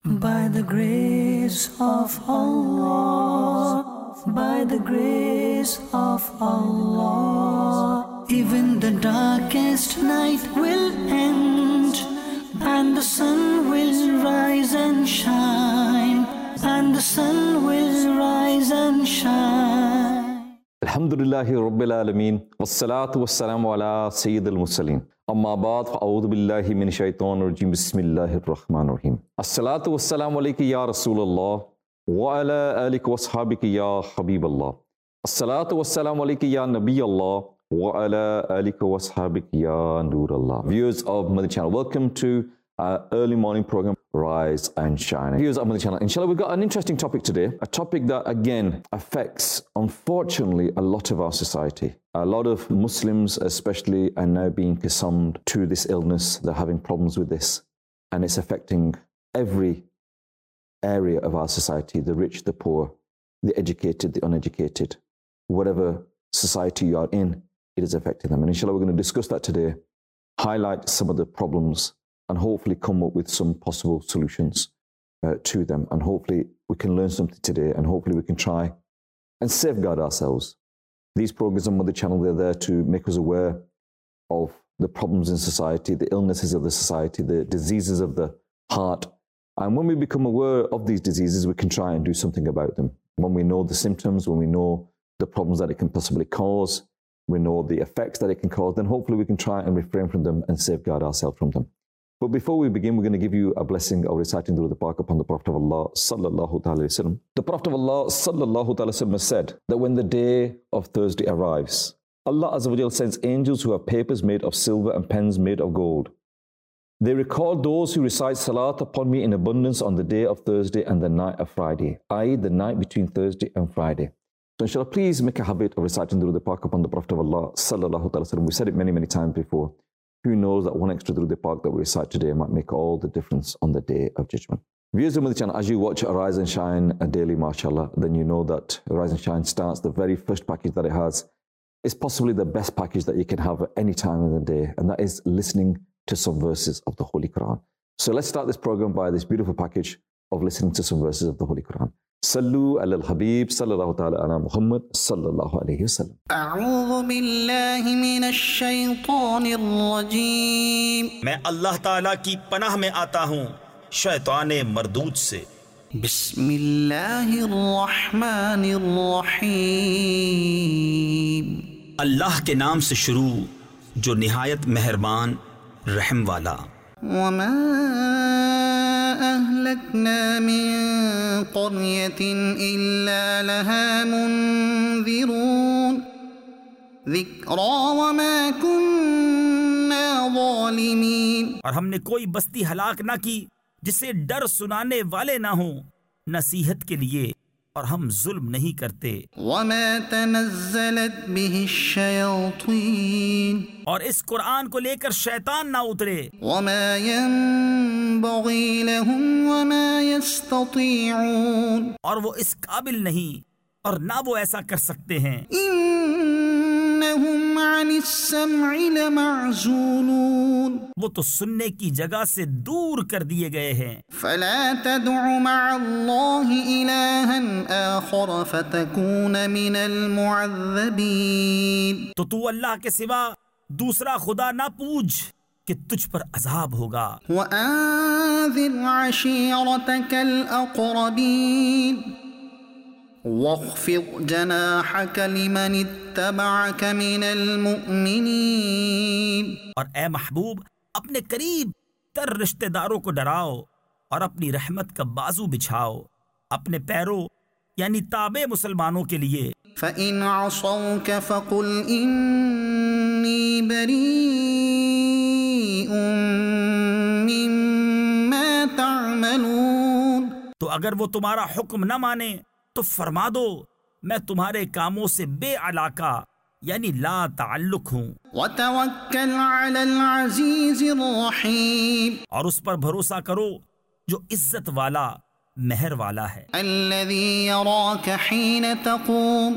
By the grace of Allah, by the grace of Allah, even the darkest night will end, and the sun will rise and shine, and the sun will rise and shine. Alhamdulillahi Rabbil Alameen, wassalatu wassalamu ala Sayyidil Mursaleen. Amma ba'd, fa'audhu billahi min shaitanir rajim, bismillahir rahmanir rahim. As-salatu wassalamu alayka ya Rasulallah, wa ala alika wa ashabika ya Habiballah. As-salatu wassalamu alayka ya Nabiyallah, wa ala alika wa ashabika ya Nurallah. Viewers of Madani Channel, welcome to our early morning program, Rise and Shine. Viewers of Madani Channel, inshallah, we've got an interesting topic today, a topic that again affects, unfortunately, a lot of our society. A lot of Muslims especially are now being consumed to this illness. They're having problems with this, and it's affecting every area of our society, the rich, the poor, the educated, the uneducated. Whatever society you are in, it is affecting them. And inshallah, we're going to discuss that today, highlight some of the problems, and hopefully come up with some possible solutions to them. And hopefully we can learn something today, and hopefully we can try and safeguard ourselves. These programs on Madani Channel, they're there to make us aware of the problems in society, the illnesses of the society, the diseases of the heart. And when we become aware of these diseases, we can try and do something about them. When we know the symptoms, when we know the problems that it can possibly cause, we know the effects that it can cause, then hopefully we can try and refrain from them and safeguard ourselves from them. But before we begin, we're going to give you a blessing of reciting Durood al-Pak upon the Prophet of Allah sallallahu ta'ala alayhi wa sallam. The Prophet of Allah sallallahu ta'ala alayhi wa sallam has said that when the day of Thursday arrives, Allah Azza wa Jal sends angels who have papers made of silver and pens made of gold. They record those who recite salat upon me in abundance on the day of Thursday and the night of Friday, i.e. the night between Thursday and Friday. So inshallah, please make a habit of reciting Durood al-Pak upon the Prophet of Allah sallallahu ta'ala alayhi wa sallam. We said it many, many times before. Who knows that one extra Durood al-Pak that we recite today might make all the difference on the day of judgment. Viewers of Madani Channel, as you watch Rise and Shine daily, mashallah, then you know that Rise and Shine starts, the very first package that it has is possibly the best package that you can have at any time of the day, and that is listening to some verses of the Holy Quran. So let's start this program by this beautiful package of listening to some verses of the Holy Quran. Sallu ala al-Habib sallallahu ta'ala ala Muhammad sallallahu alayhi wa sallam. A'udhu billahi minash shaytanir rajim. मैं अल्लाह ताला की पनाह में आता हूँ शैताने मरदूद से. बिस्मिल्लाहिर रहमानिर रहीम. अल्लाह के नाम से शुरू जो निहायत मेहरबान रहम वाला. वमा अहलकना मिन क़रयतिन इल्ला लहा मुनज़िरून ज़िक्रा वमा कुन्ना ज़ालिमीन. और हमने कोई बस्ती हलाक ना की जिसे डर सुनाने वाले ना हों नसीहत के लिए, और हम जुल्म नहीं करते. वमा तनज़्ज़लत बिहिश्शयातीन. और इस कुरान को लेकर शैतान ना उतरे. वमा यंबग़ी लहुम वमा यस्ततीऊन. और वो इस काबिल नहीं और ना वो ऐसा कर सकते हैं. इन्नहुम अनिस्सम'i लमअज़ूलून. वो तो सुनने की जगह से दूर कर दिए गए हैं. फला तदउ मअल्लाहि इलाहन आखर फतकून मिनल मुअज़्ज़बीन. तो तू अल्लाह के सिवा दूसरा खुदा ना पूज कि तुझ पर अजाब होगा. वअन्ज़िर अशीरतकल अक़रबीन वख़्फ़िज़ जनाहक लिमन इत्तबअक मिनल मुअ्मिनीन. और ए महबूब, अपने करीब तर रिश्तेदारों को डराओ और अपनी रहमत का बाजू बिछाओ अपने पैरों यानी ताबे मुसलमानों के लिए. फ़इन असौक फ़क़ुल इन्नी बरीउम मिम्मा तअमलून. तो अगर वो तुम्हारा हुक्म न माने तो फरमा दो मैं तुम्हारे कामों से बेअलाका यानी ला ताल्लुक हूँ. वतवक्कल अलल अज़ीज़िर रहीम. और उस पर भरोसा करो जो इज्जत वाला मेहर वाला है. अल्लज़ी यराक हीन तक़ूम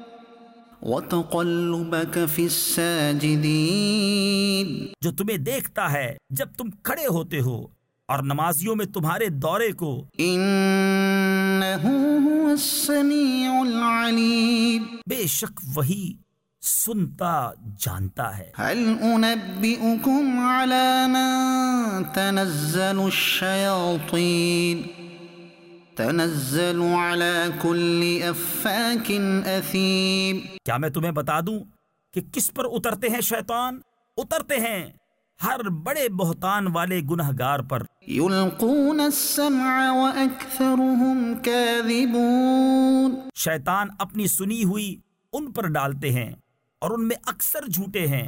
वतक़ल्लुबक फ़िस्साजिदीन. जो तुम्हें देखता है जब तुम खड़े होते हो और नमाजियों में तुम्हारे दौरे को इन्नहु हुवस्समीउल अलीम बेशक वही सुनता जानता है। हल उनब्बिउकुम अला मन तनज़्ज़लुश शयातीन तनज़्ज़लु अला कुल्लि अफ़्फ़ाकिन असीम। क्या मैं तुम्हें बता दूं कि किस पर उतरते हैं शैतान? उतरते हैं हर बड़े बोहतान वाले गुनहगार पर। युल्क़ून अस्समअ व अक्सरुहुम काज़िबून। शैतान अपनी सुनी हुई उन पर डालते हैं और उनमें अक्सर झूठे हैं।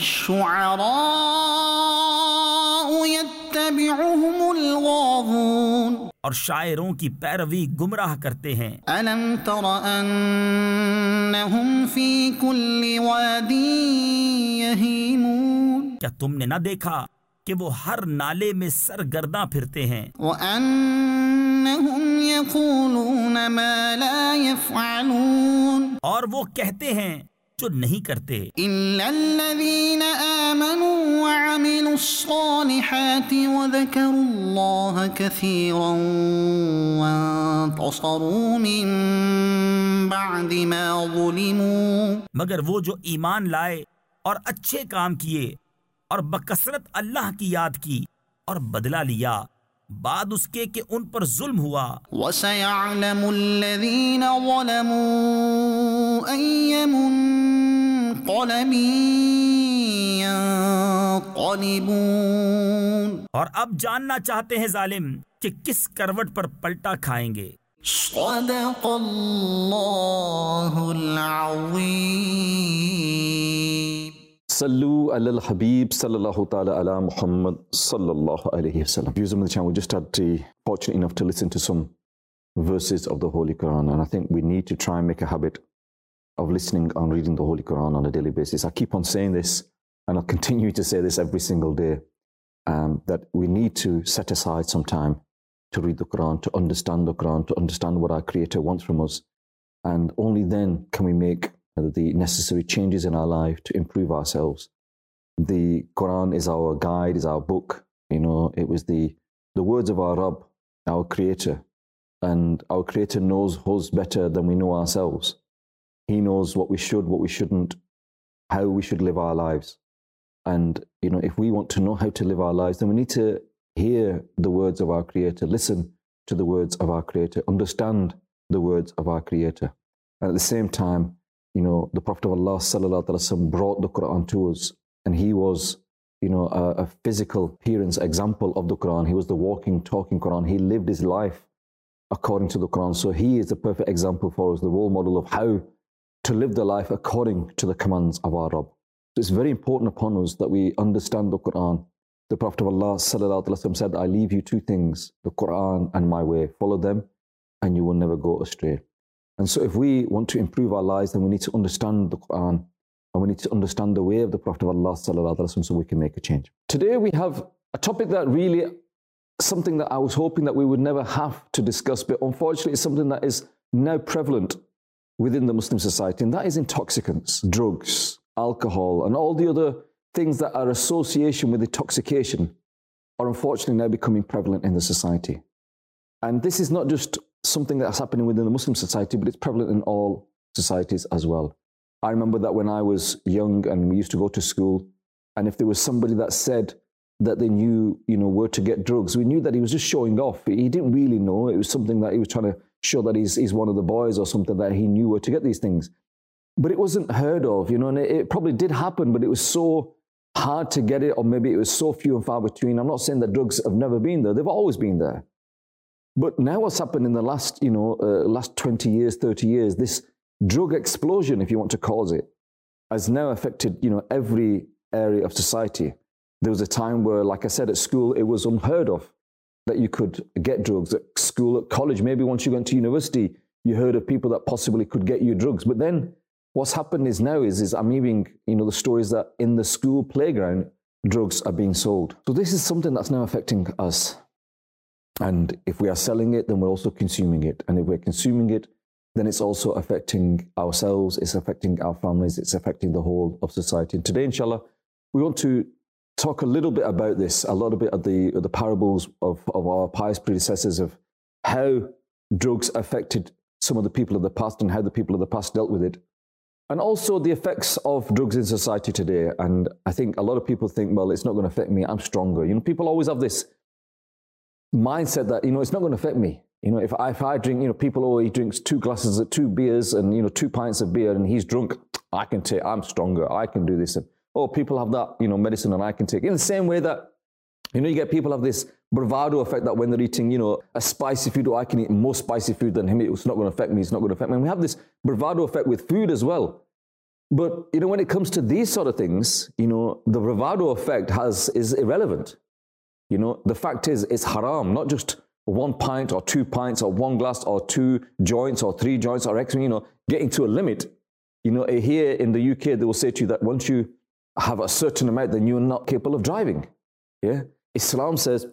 वश्शुअराउ यत्तबिउहुमुल गावून। और शायरों की पैरवी गुमराह करते हैं। अलम तर अन्नहुम फी कुल्लि वादी यहीमून। क्या तुमने न देखा कि वो हर नाले में सरगर्दा फिरते हैं। व अन्नहुम यक़ूलून मा ला यफ़अलून। और वो कहते हैं जो नहीं करते। इल्लल्लज़ीन आमनू व अमिलुस्सालिहाति व ज़करुल्लाह कसीरन व अंतसरू मिन बअदि मा ज़ुलिमू। मगर वो जो ईमान लाए और अच्छे काम किए और बकसरत अल्लाह की याद की और बदला लिया बाद उसके कि उन पर जुल्म हुआ। वसयअलमुल्लज़ीन ज़लमू अय्य मुन्क़लबिन यन्क़लिबून। और अब जानना चाहते हैं जालिम कि किस करवट पर पलटा खाएंगे। सदक़ल्लाहुल अज़ीम। Sallu alal Habib sallallahu ta'ala ala Muhammad sallallahu alayhi wa sallam. Viewers on the channel, we just had the fortunate enough to listen to some verses of the Holy Quran, and I think we need to try and make a habit of listening and reading the Holy Quran on a daily basis. I keep on saying this, and I'll continue to say this every single day, that we need to set aside some time to read the Quran, to understand the Quran, to understand what our Creator wants from us, and only then can we make the necessary changes in our life to improve ourselves. The Quran is our guide, is our book. You know, it was the words of our Rabb, our Creator. And our Creator knows us better than we know ourselves. He knows what we should, what we shouldn't, how we should live our lives. And, you know, if we want to know how to live our lives, then we need to hear the words of our Creator, listen to the words of our Creator, understand the words of our Creator. And at the same time, you know, the Prophet of Allah sallallahu alaihi wasallam brought the Quran to us, and he was, you know, a physical appearance example of the Quran. He was the walking, talking Quran. He lived his life according to the Quran. So he is the perfect example for us, the role model of how to live the life according to the commands of our Rabb. So it's very important upon us that we understand the Quran. The Prophet of Allah sallallahu alaihi wasallam said, I leave you two things, the Quran and my way. Follow them and you will never go astray. And so if we want to improve our lives, then we need to understand the Quran and we need to understand the way of the Prophet of Allah sallallahu alaihi wasallam so we can make a change. Today we have a topic that really, something that I was hoping that we would never have to discuss, but unfortunately it's something that is now prevalent within the Muslim society, and that is intoxicants, drugs, alcohol, and all the other things that are association with intoxication are unfortunately now becoming prevalent in the society. And this is not just something that's happening within the Muslim society, but it's prevalent in all societies as well. I remember that when I was young and we used to go to school, and if there was somebody that said that they knew, you know, where to get drugs, we knew that he was just showing off. He didn't really know. It was something that he was trying to show that he's one of the boys or something, that he knew where to get these things. But it wasn't heard of, you know, and it probably did happen, but it was so hard to get it, or maybe it was so few and far between. I'm not saying that drugs have never been there. They've always been there. But now what's happened in the last, last 20 years, 30 years, this drug explosion, if you want to call it, has now affected, every area of society. There was a time where, like I said, at school, it was unheard of that you could get drugs. At school, at college, maybe once you went to university, you heard of people that possibly could get you drugs. But then what's happened is now is I'm hearing, the stories that in the school playground, drugs are being sold. So this is something that's now affecting us. And if we are selling it, then we're also consuming it. And if we're consuming it, then it's also affecting ourselves, it's affecting our families, it's affecting the whole of society. And today, inshallah, we want to talk a little bit about this, a little bit of the parables of our pious predecessors, of how drugs affected some of the people of the past and how the people of the past dealt with it. And also the effects of drugs in society today. And I think a lot of people think, well, it's not going to affect me, I'm stronger. You know, people always have this mindset that, you know, it's not going to affect me. You know, if I drink, you know, people, oh, he drinks 2 beers and, you know, 2 pints of beer and he's drunk, I'm stronger, I can do this. And, oh, people have that, you know, medicine and I can take it. In the same way that, you know, you get people have this bravado effect that when they're eating, you know, a spicy food, or I can eat more spicy food than him, it's not going to affect me, it's not going to affect me. And we have this bravado effect with food as well. But, you know, when it comes to these sort of things, you know, the bravado effect is irrelevant. You know, the fact is, it's haram, not just 1 pint or 2 pints or 1 glass or 2 joints or 3 joints or X, you know, getting to a limit. You know, here in the UK, they will say to you that once you have a certain amount, then you're not capable of driving. Yeah. Islam says,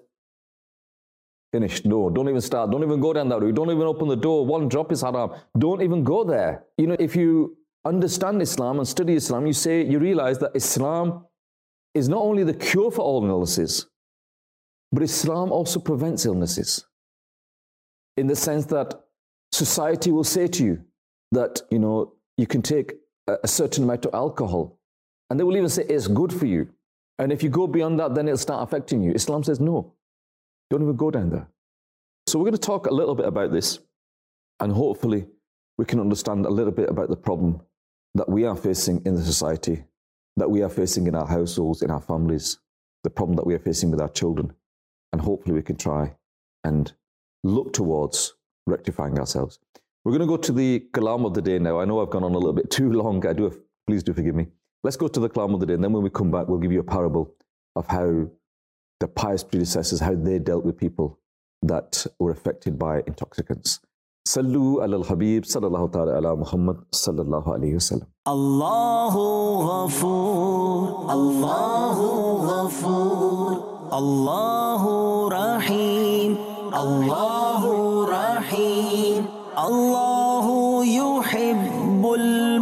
finished, no, don't even start, don't even go down that route, don't even open the door, 1 drop is haram, don't even go there. You know, if you understand Islam and study Islam, you realize that Islam is not only the cure for all illnesses, but Islam also prevents illnesses. In the sense that society will say to you that, you know, you can take a certain amount of alcohol, and they will even say it's good for you. And if you go beyond that, then it'll start affecting you. Islam says, no, don't even go down there. So we're going to talk a little bit about this, and hopefully we can understand a little bit about the problem that we are facing in the society, that we are facing in our households, in our families, the problem that we are facing with our children. And hopefully we can try and look towards rectifying ourselves. We're going to go to the kalam of the day now. I know I've gone on a little bit too long. Please do forgive me. Let's go to the kalam of the day, and then when we come back, we'll give you a parable of how the pious predecessors, how they dealt with people that were affected by intoxicants. Sallu ala al-Habib, sallallahu ta'ala ala Muhammad, sallallahu alayhi wa sallam. Allahu Ghafoor, Allahu Ghafoor, Allahu Rahim, Allahu Rahim, Allahu yuhibbul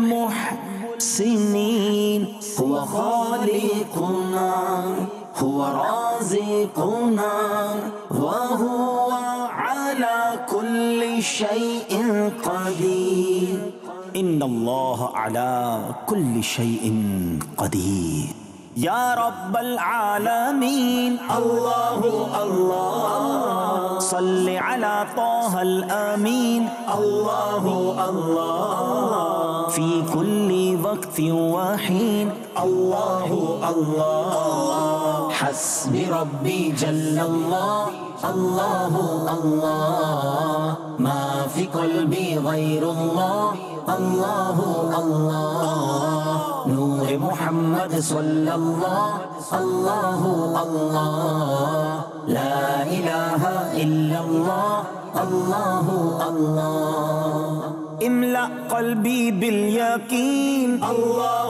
muhsinin, huwa khaliquna, huwa raziquna, wa huwa ala kulli shay'in qadir. Inna Allah ala kulli shay'in qadir. Ya Rabbal Alameen, Allahu Allah, Salli ala Taha al-Amin, Allahu Allah, Fi kulli waqtin wa hin, Allahu Allah, Hasbi Rabbi Jalla Allah, Allahu Allah, Ma fi qalbi ghayrullah, Allahu Allah, Nur Muhammad sallallahu, Allahu Allah, La ilaha illallah, Allahu Allah. املأ قلبي باليقين الله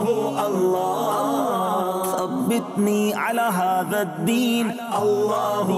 الله ثبتني على هذا الدين الله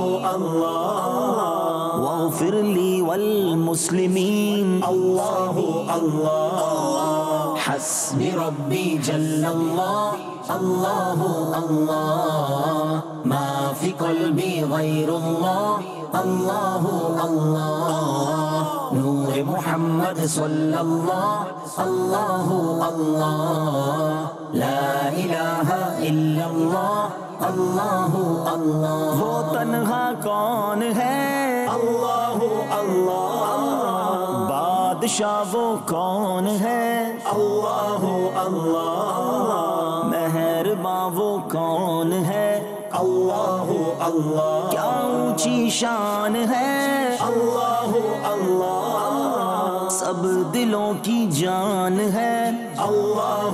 الله واغفر لي والمسلمين الله الله حسبي ربي جل الله الله الله ما في قلبي غير الله الله الله نور محمد صلى الله الله الله لا إله إلا الله الله الله वो तन्हा कौन है الله الله बादशाह वो कौन है الله الله मेहरबान वो कौन है الله الله क्या ऊंची शान है الله الله सब दिलों की जान है الله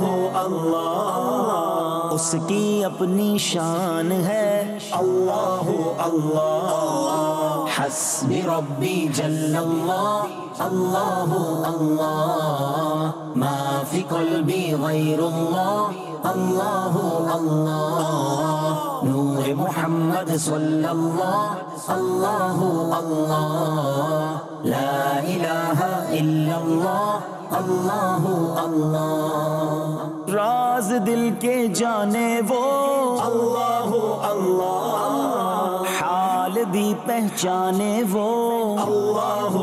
الله उसकी अपनी शान है الله الله हस्बी रब्बी जल्लल्लाह الله الله ما في قلبي غير الله الله الله نور محمد صلى الله الله الله لا إله إلا الله الله الله राज दिल के जाने वो الله अल्लाह, हाल भी पहचाने वो अल्लाह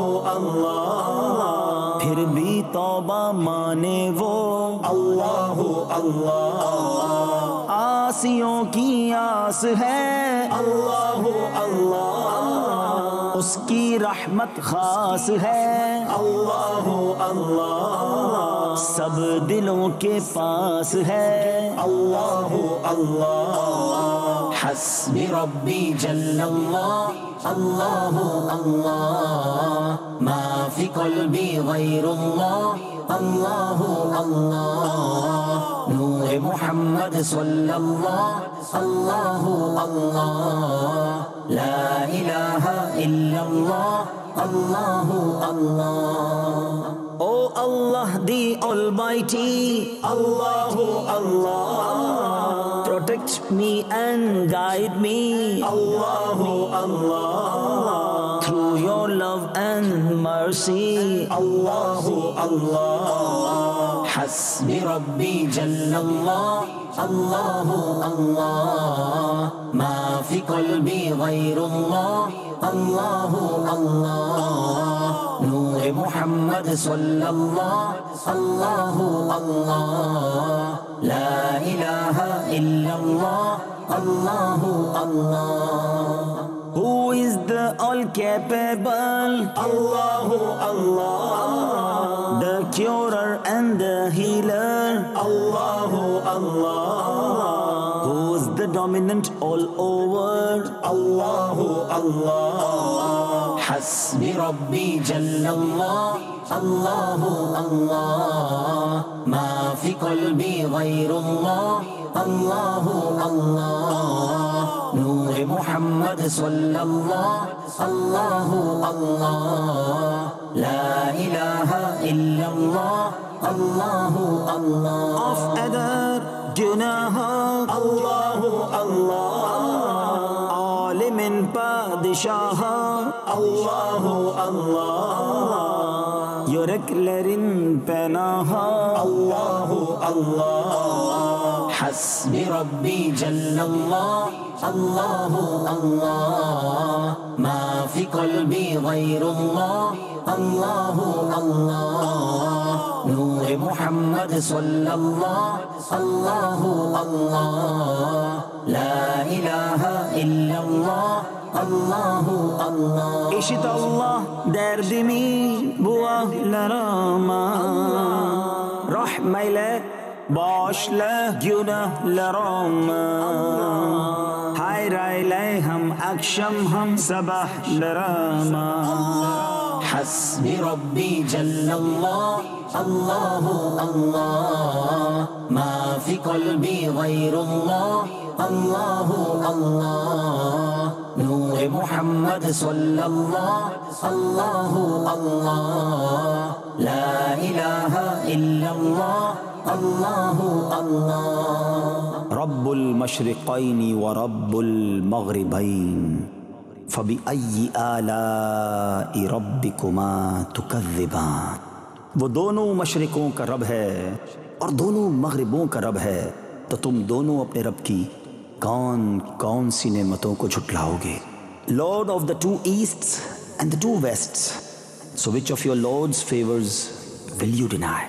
अल्लाह, फिर भी तौबा माने वो अल्लाह अल्लाह, आसियों की आस है अल्लाह अल्लाह, उसकी रहमत खास है अल्लाह अल्लाह, सब दिलों के पास है अल्लाह अल्लाह, हस्बी रब्बी जल्लल्लाह अल्लाह अल्लाह, मा फी क़ल्बी गैरुल्लाह अल्लाह अल्लाह, नूर मुहम्मद सल्लल्लाह अल्लाह अल्लाह, ला इलाहा इल्लल्लाह अल्लाह अल्लाह। O Allah the Almighty, Allahu Allah, protect me and guide me, Allahu Allah, through your love and mercy, Allahu Allah, Hasbi Rabbi Jallallah, Allahu Allah, ma fi qalbi ghayrullah, Allahu Allah, Noor Muhammad sallallahu, Allahu Allah, La ilaha illallah, Allahu Allah. Who is the all-capable? Allahu Allah. The curer and the healer? Allahu Allah. Who's the dominant all over? Allahu Allah. Hasbi Rabbi Jallallah, Allahu Allah, ma fi qalbi ghayrullah, Allahu Allah, Noor Muhammad sallallahu, Allahu Allah, La ilaha illallah, Allahu Allah. Of other junah, Allahu Allah, alimin padishah, Allahu Allah, yüreklerin penaha, Allahu Allah, Hasbi Rabbi Jallallah, Allahu Allah, ma fi qalbi ghayrullah, Allahu Allah, Noor Muhammad sallallahu, Allahu Allah, La ilaha illallah, Allahu Allah. İşit Allah derdimi bu ahlarıma, rahmeyle bağışla günahlarıma, hayır eyle hem akşam hem sabahlarıma. Hasbi Rabbi Jallallah, Allahu Allah, ma fi qalbi ghayrullah, Allahu Allah, Noor Muhammad sallallahu, Allahu Allah, La ilaha illallah, Allahu Allah. Rabbul mashriqayn wa Rabbul maghribayn, فبأي آلاء ربكما تكذبان. वो दोनों मशरिकों का रब है और दोनों मगरिबों का रब है, तो तुम दोनों अपने रब की कौन कौन सी नेमतों को झुटलाओगे? Lord of the two easts and the two wests, so which of your Lord's favors will you deny?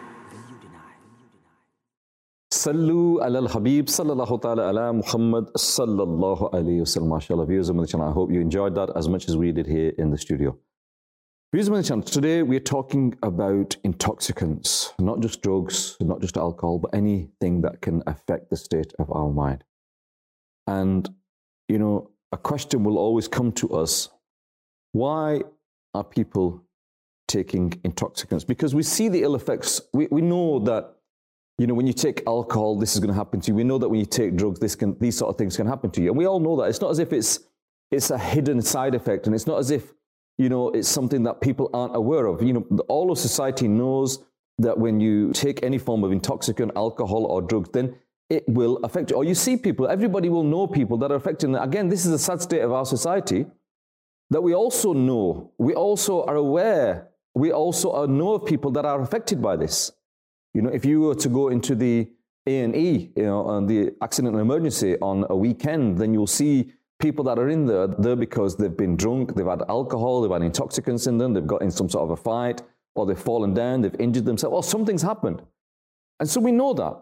Sallu ala al-Habib sallallahu ta'ala ala Muhammad sallallahu alayhi wa sallam. MashaAllah, viewers of the channel, I hope you enjoyed that as much as we did here in the studio. Viewers of the channel, today we're talking about intoxicants, not just drugs, not just alcohol, but anything that can affect the state of our mind. And, you know, a question will always come to us: why are people taking intoxicants? Because we see the ill effects. We know that, you know, when you take alcohol, this is going to happen to you. We know that when you take drugs, these sort of things can happen to you. And we all know that. It's not as if it's a hidden side effect, and it's not as if, you know, it's something that people aren't aware of. You know, all of society knows that when you take any form of intoxicant, alcohol or drugs, then it will affect you. Or you see people, everybody will know people that are affected. And again, this is a sad state of our society, that we also know, we also are aware, we also know of people that are affected by this. You know, if you were to go into the A&E, on the accident and emergency on a weekend, then you'll see people that are in there because they've been drunk, they've had alcohol, they've had intoxicants in them, they've got in some sort of a fight, or they've fallen down, they've injured themselves, or something's happened. And so we know that.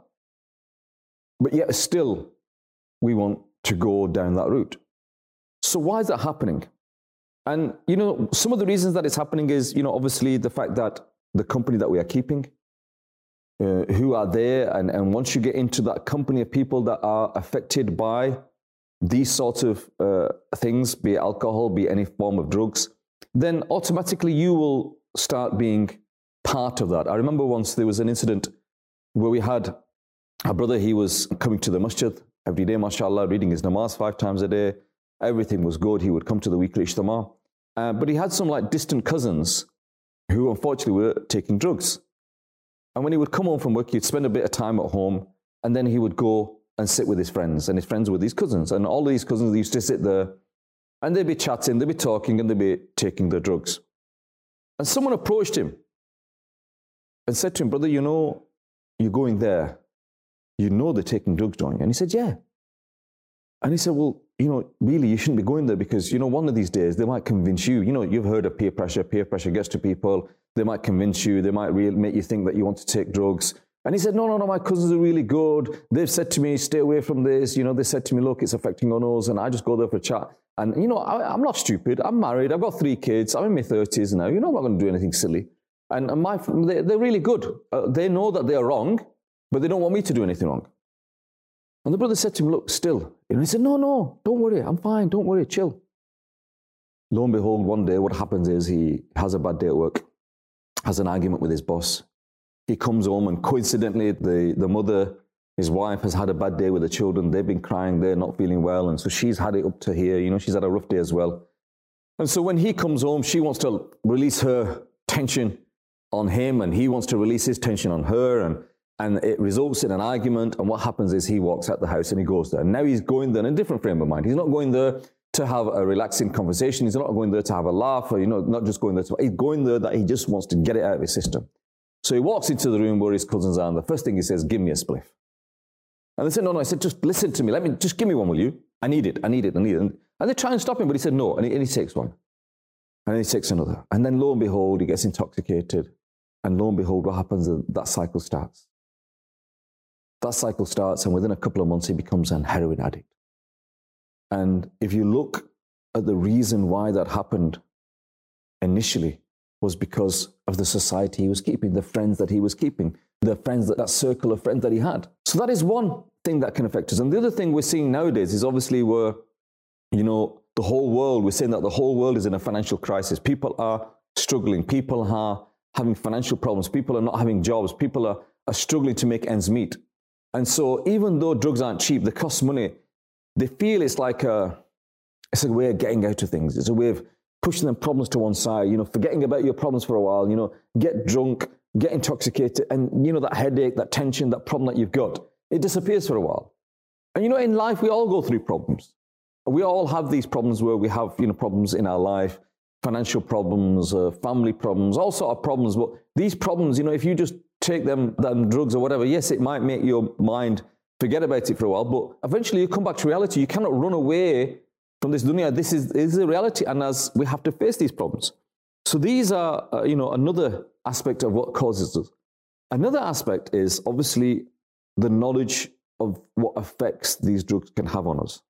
But yet still, we want to go down that route. So why is that happening? And, some of the reasons that it's happening is, obviously the fact that the company that we are keeping, who are there, and once you get into that company of people that are affected by these sorts of things, be it alcohol, be it any form of drugs, then automatically you will start being part of that. I remember once there was an incident where we had a brother, he was coming to the masjid every day, mashallah, reading his namaz 5 times a day. Everything was good. He would come to the weekly ijtima. But he had some distant cousins who unfortunately were taking drugs. And when he would come home from work, he'd spend a bit of time at home, and then he would go and sit with his friends, and his friends were these cousins. And all of these cousins used to sit there, and they'd be chatting, they'd be talking, and they'd be taking their drugs. And someone approached him and said to him, brother, you're going there. They're taking drugs, don't you? And he said, yeah. And he said, well, really, you shouldn't be going there because, one of these days they might convince you. You've heard of peer pressure. Peer pressure gets to people. They might convince you. They might make you think that you want to take drugs. And he said, no, my cousins are really good. They've said to me, stay away from this. They said to me, look, it's affecting on us. And I just go there for a chat. And, I'm not stupid. I'm married. I've got 3 kids. I'm in my 30s now. I'm not going to do anything silly. And they're really good. They know that they're wrong, but they don't want me to do anything wrong. And the brother said to him, look, still. And he said, no, don't worry. I'm fine. Don't worry. Chill. Lo and behold, one day what happens is he has a bad day at work, has an argument with his boss. He comes home and coincidentally the mother, his wife, has had a bad day with the children. They've been crying. They're not feeling well. And so she's had it up to here. She's had a rough day as well. And so when he comes home, she wants to release her tension on him and he wants to release his tension on her. And it results in an argument, and what happens is he walks out the house and he goes there. And now he's going there in a different frame of mind. He's not going there to have a relaxing conversation. He's not going there to have a laugh, or not just going there he's going there that he just wants to get it out of his system. So he walks into the room where his cousins are, and the first thing he says, give me a spliff. And they said, no, I said, just listen to me. Just give me one, will you? I need it. And they try and stop him, but he said no, and he takes one. And then he takes another. And then lo and behold, he gets intoxicated. And lo and behold, what happens? That cycle starts. That cycle starts, and within a couple of months, he becomes an heroin addict. And if you look at the reason why that happened initially, was because of the society he was keeping, the friends that he was keeping, the friends, that circle of friends that he had. So that is one thing that can affect us. And the other thing we're seeing nowadays is obviously we're, the whole world, we're saying that the whole world is in a financial crisis. People are struggling. People are having financial problems. People are not having jobs. People are struggling to make ends meet. And so even though drugs aren't cheap, they cost money, they feel it's like a way of getting out of things. It's a way of pushing them problems to one side, forgetting about your problems for a while, get drunk, get intoxicated, and, that headache, that tension, that problem that you've got, it disappears for a while. And, in life, we all go through problems. We all have these problems where we have, problems in our life, financial problems, family problems, all sort of problems. But these problems, if you just take them drugs or whatever, yes, it might make your mind forget about it for a while, but eventually you come back to reality. You cannot run away from this dunya. This is a reality, and as we have to face these problems. So these are, another aspect of what causes us. Another aspect is obviously the knowledge of what effects these drugs can have on us.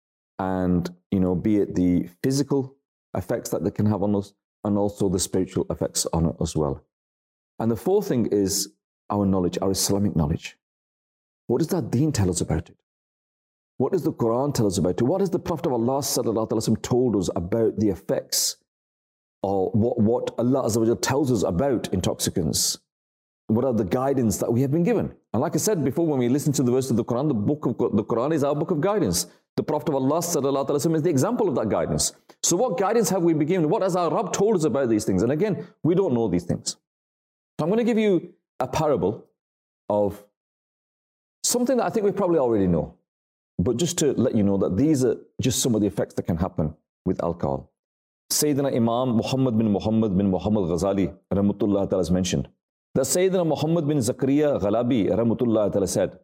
And, be it the physical effects that they can have on us, and also the spiritual effects on it as well. And the fourth thing is our knowledge, our Islamic knowledge. What does that deen tell us about it? What does the Quran tell us about it? What has the Prophet of Allah sallallahu alaihi wasallam told us about the effects, or what Allah Azza wa Jalla tells us about intoxicants? What are the guidance that we have been given? And like I said before, when we listen to the verse of the Quran, the Quran is our book of guidance. The Prophet of Allah sallallahu alaihi wasallam is the example of that guidance. So what guidance have we been given? What has our Rabb told us about these things? And again, we don't know these things. So I'm going to give you a parable of something that I think we probably already know, but just to let you know that these are just some of the effects that can happen with alcohol. Sayyidina Imam Muhammad bin Ghazali rahmatullah ta'ala has mentioned that Sayyidina Muhammad bin Zakaria Ghalabi rahmatullah ta'ala said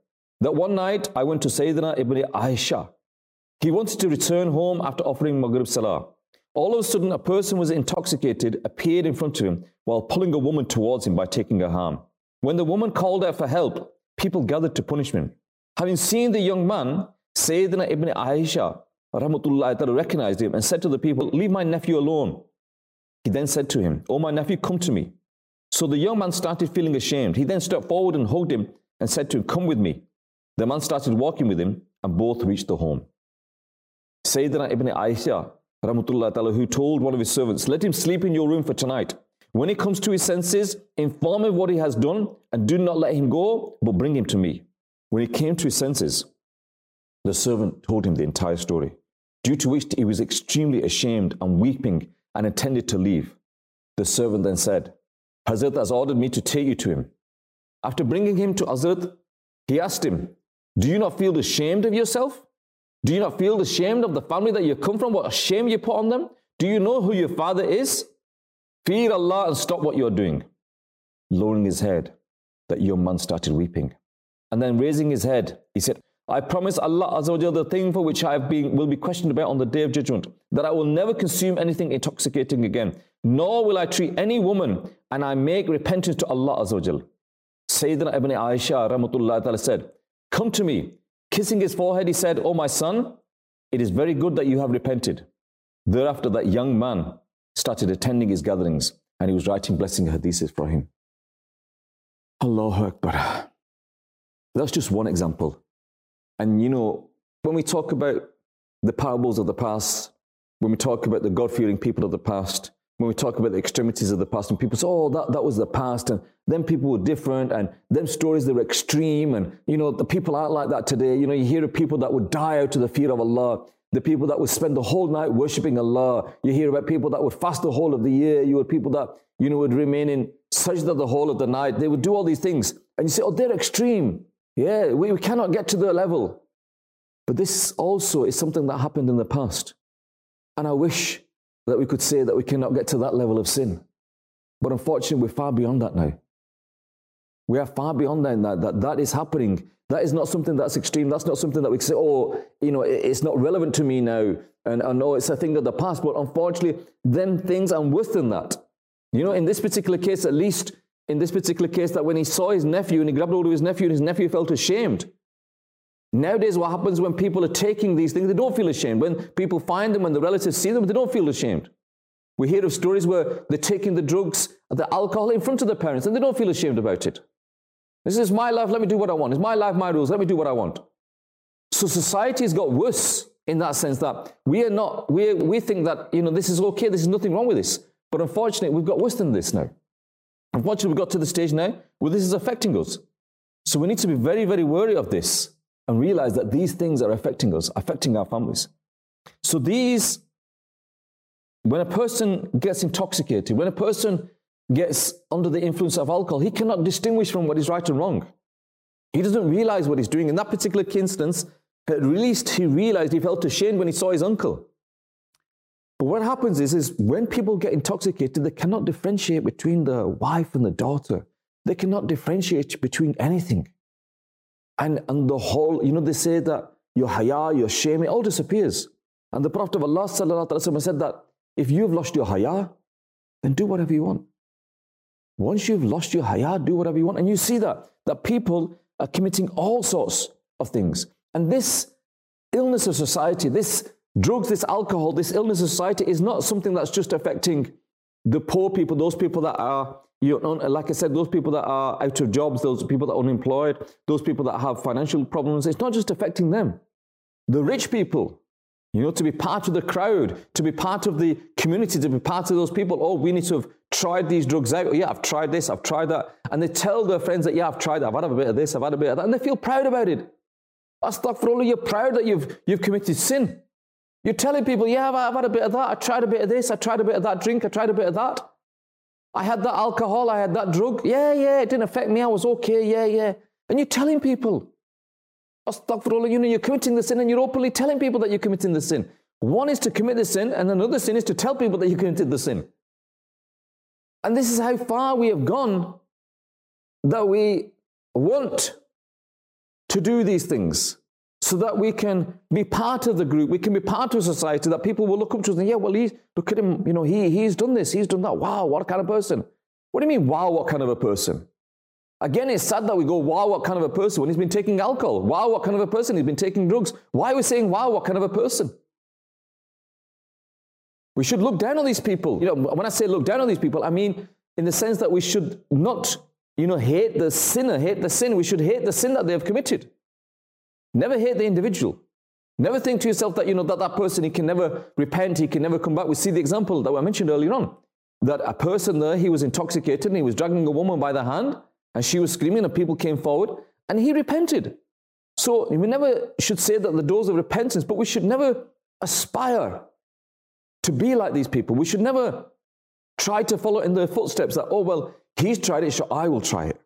that one night I went to Sayyidina Ibn Aisha. He wanted to return home after offering Maghrib Salah. All of a sudden, a person was intoxicated, appeared in front of him while pulling a woman towards him by taking her harm. When the woman called out for help, people gathered to punish him. Having seen the young man, Sayyidina Ibn Aisha rahmatullahi ta'ala recognized him and said to the people, "Leave my nephew alone." He then said to him, "Oh, my nephew, come to me." So the young man started feeling ashamed. He then stepped forward and hugged him and said to him, "Come with me." The man started walking with him and both reached the home. Sayyidina Ibn Aisha rahmatullahi ta'ala, who told one of his servants, "Let him sleep in your room for tonight. When he comes to his senses, inform him what he has done and do not let him go, but bring him to me." When he came to his senses, the servant told him the entire story, due to which he was extremely ashamed and weeping and intended to leave. The servant then said, "Hazrat has ordered me to take you to him." After bringing him to Hazrat, he asked him, "Do you not feel ashamed of yourself? Do you not feel ashamed of the family that you come from? What a shame you put on them? Do you know who your father is? Fear Allah and stop what you're doing." Lowering his head, that young man started weeping. And then raising his head, he said, "I promise Allah Azza wa Jalla, the thing for which I will be questioned about on the Day of Judgment, that I will never consume anything intoxicating again, nor will I treat any woman, and I make repentance to Allah Azza wa Jalla." Sayyidina Ibn Aisha rahmatullahi ta'ala said, "Come to me." Kissing his forehead, he said, "Oh my son, it is very good that you have repented." Thereafter, that young man started attending his gatherings and he was writing blessing hadiths for him. Allahu Akbar. That's just one example. And you know, when we talk about the parables of the past, when we talk about the God-fearing people of the past, when we talk about the extremities of the past, and people say, "Oh, that was the past, and then people were different, and them stories, they were extreme, and you know, the people aren't like that today." You know, you hear of people that would die out of the fear of Allah, the people that would spend the whole night worshipping Allah. You hear about people that would fast the whole of the year. You had people that, you know, would remain in sajda the whole of the night. They would do all these things. And you say, "Oh, they're extreme." Yeah, we cannot get to their level. But this also is something that happened in the past. And I wish that we could say that we cannot get to that level of sin. But unfortunately, we're far beyond that now. We are far beyond that is happening. That is not something that's extreme. That's not something that we can say, "Oh, you know, it's not relevant to me now." And no, it's a thing of the past. But unfortunately, them things are worse than that. You know, in this particular case, at least in this particular case, that when he saw his nephew and he grabbed hold of his nephew and his nephew felt ashamed. Nowadays, what happens when people are taking these things, they don't feel ashamed. When people find them, when the relatives see them, they don't feel ashamed. We hear of stories where they're taking the drugs, the alcohol in front of their parents, and they don't feel ashamed about it. This is my life, let me do what I want. It's my life, my rules, let me do what I want. So society has got worse in that sense that we think that, you know, this is okay, there's nothing wrong with this. But unfortunately, we've got worse than this now. Unfortunately, we've got to the stage now where this is affecting us. So we need to be very, very wary of this and realize that these things are affecting us, affecting our families. So when a person gets intoxicated, when a person gets under the influence of alcohol, he cannot distinguish from what is right and wrong. He doesn't realize what he's doing. In that particular instance, at least he realized, he felt ashamed when he saw his uncle. But what happens is when people get intoxicated, they cannot differentiate between the wife and the daughter. They cannot differentiate between anything. And the whole, you know, they say that your haya, your shame, it all disappears. And the Prophet of Allah sallallahu alaihi wasallam said that if you've lost your haya, then do whatever you want. Once you've lost your haya, do whatever you want. And you see that people are committing all sorts of things. And this illness of society, this drugs, this alcohol, this illness of society is not something that's just affecting the poor people, those people that are, you know, like I said, those people that are out of jobs, those people that are unemployed, those people that have financial problems. It's not just affecting them. The rich people, you know, to be part of the crowd, to be part of the community, to be part of those people. "Oh, we need to have tried these drugs out. Oh, yeah, I've tried this, I've tried that." And they tell their friends that, "Yeah, I've tried that. I've had a bit of this, I've had a bit of that." And they feel proud about it. Astaghfirullah, you're proud that you've committed sin. You're telling people, "Yeah, I've had a bit of that. I tried a bit of this. I tried a bit of that drink. I tried a bit of that. I had that alcohol. I had that drug. Yeah, it didn't affect me. I was okay. Yeah. And you're telling people, astaghfirullah, you know, you're committing the sin and you're openly telling people that you're committing the sin. One is to commit the sin, and another sin is to tell people that you committed the sin. And this is how far we have gone, that we want to do these things so that we can be part of the group, we can be part of society, that people will look up to us and, yeah, well, look at him, he's done this, he's done that. Wow, what kind of person. What do you mean, wow, what kind of a person? Again, it's sad that we go, wow, what kind of a person, when he's been taking alcohol. Wow, what kind of a person, he's been taking drugs. Why are we saying, wow, what kind of a person? We should look down on these people. When I say look down on these people, I mean in the sense that we should not, hate the sinner, hate the sin. We should hate the sin that they have committed. Never hate the individual. Never think to yourself that, that person, he can never repent, he can never come back. We see the example that I mentioned earlier on, that a person there, he was intoxicated and he was dragging a woman by the hand and she was screaming and people came forward and he repented. So we never should say that the doors of repentance, but we should never aspire to be like these people. We should never try to follow in their footsteps that, oh, well, he's tried it, so I will try it.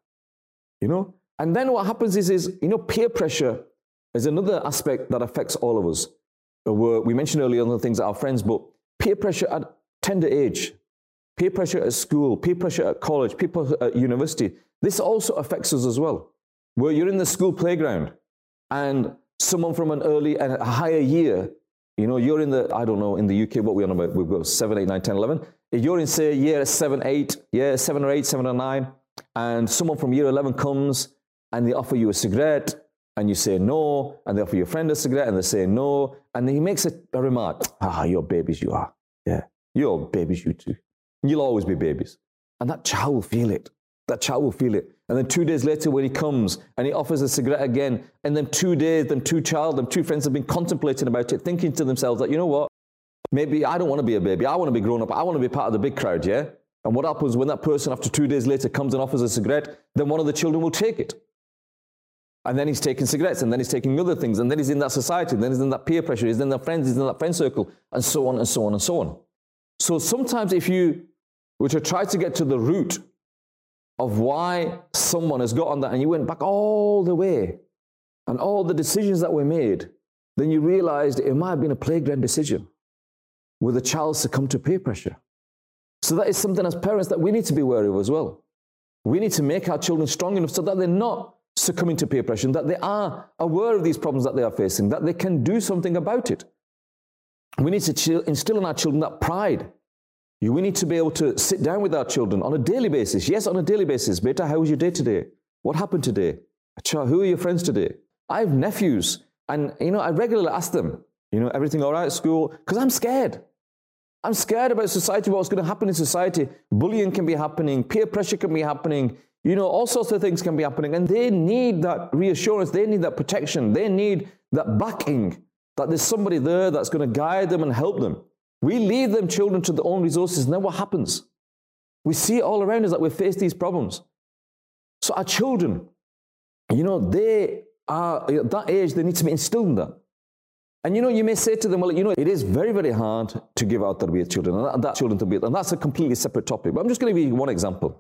And then what happens is peer pressure is another aspect that affects all of us. We mentioned earlier other things that our friends, but peer pressure at tender age, peer pressure at school, peer pressure at college, people at university, this also affects us as well. Where you're in the school playground and someone from an early and a higher year, you're in the, I don't know, in the UK, what we're on about, we've got 7, 8, 9, 10, 11. If you're in, say, year 7, 8, year 7 or 8, 7 or 9, and someone from year 11 comes and they offer you a cigarette, and you say no, and they offer your friend a cigarette, and they say no, and then he makes a remark, you're babies, you are. Yeah, you're babies, you too. You'll always be babies. And that child will feel it. That child will feel it. And then 2 days later when he comes and he offers a cigarette again, and then 2 days, then two friends have been contemplating about it, thinking to themselves that, you know what, maybe I don't want to be a baby. I want to be grown up. I want to be part of the big crowd, yeah? And what happens when that person after 2 days later comes and offers a cigarette, then one of the children will take it. And then he's taking cigarettes, and then he's taking other things, and then he's in that society, and then he's in that peer pressure, he's in that friends, he's in that friend circle, and so on and so on and so on. So sometimes if you were to try to get to the root of why someone has got on that, and you went back all the way, and all the decisions that were made, then you realized it might have been a playground decision with a child succumbed to peer pressure. So that is something as parents that we need to be wary of as well. We need to make our children strong enough so that they're not succumbing to peer pressure, that they are aware of these problems that they are facing, that they can do something about it. We need to instill in our children that pride. We need to be able to sit down with our children on a daily basis. Yes, on a daily basis. Beta, how was your day today? What happened today? Acha, who are your friends today? I have nephews, and I regularly ask them, everything all right at school? Because I'm scared. I'm scared about society, what's going to happen in society. Bullying can be happening, peer pressure can be happening, all sorts of things can be happening, and they need that reassurance, they need that protection, they need that backing, that there's somebody there that's going to guide them and help them. We leave them children to their own resources, and then what happens? We see it all around us that we face these problems. So our children, they are, at that age, they need to be instilled in that. And you may say to them, well, it is very, very hard to give out tarbiyat children, and that children tarbiyat, and that's a completely separate topic. But I'm just going to give you one example.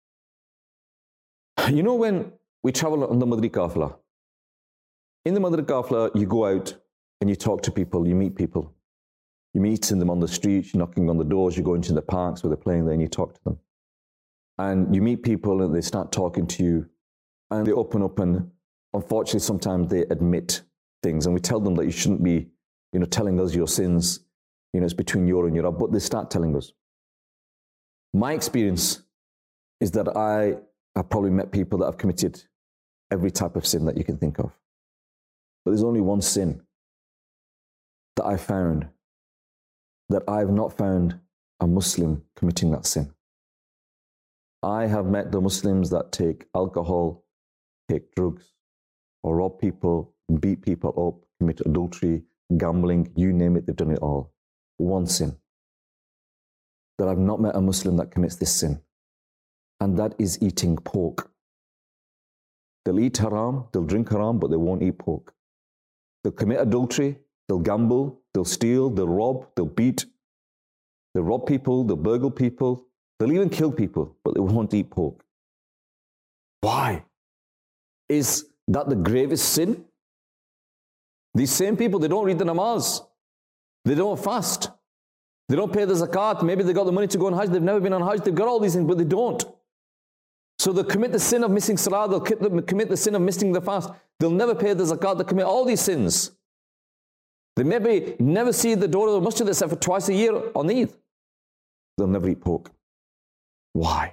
When we travel on the Madri Qafla, in the Madri Qafla, you go out and you talk to people, you meet people. You meet them on the streets, you're knocking on the doors, you go into the parks where they're playing there and you talk to them. And you meet people and they start talking to you and they open up, and unfortunately sometimes they admit things, and we tell them that you shouldn't be, telling us your sins, it's between you and your Rabb, but they start telling us. My experience is that I have probably met people that have committed every type of sin that you can think of. But there's only one sin that I found, that I have not found a Muslim committing that sin. I have met the Muslims that take alcohol, take drugs, or rob people, beat people up, commit adultery, gambling, you name it, they've done it all. One sin. That I've not met a Muslim that commits this sin. And that is eating pork. They'll eat haram, they'll drink haram, but they won't eat pork. They'll commit adultery, they'll gamble, they'll steal, they'll rob, they'll beat. They'll rob people, they'll burgle people, they'll even kill people, but they won't eat pork. Why? Is that the gravest sin? These same people, they don't read the namaz. They don't fast. They don't pay the zakat. Maybe they got the money to go on Hajj. They've never been on Hajj. They've got all these things, but they don't. So they'll commit the sin of missing salah, they'll commit the sin of missing the fast. They'll never pay the zakat, they'll commit all these sins. They maybe never see the door of the masjid except for twice a year on Eid. They'll never eat pork. Why?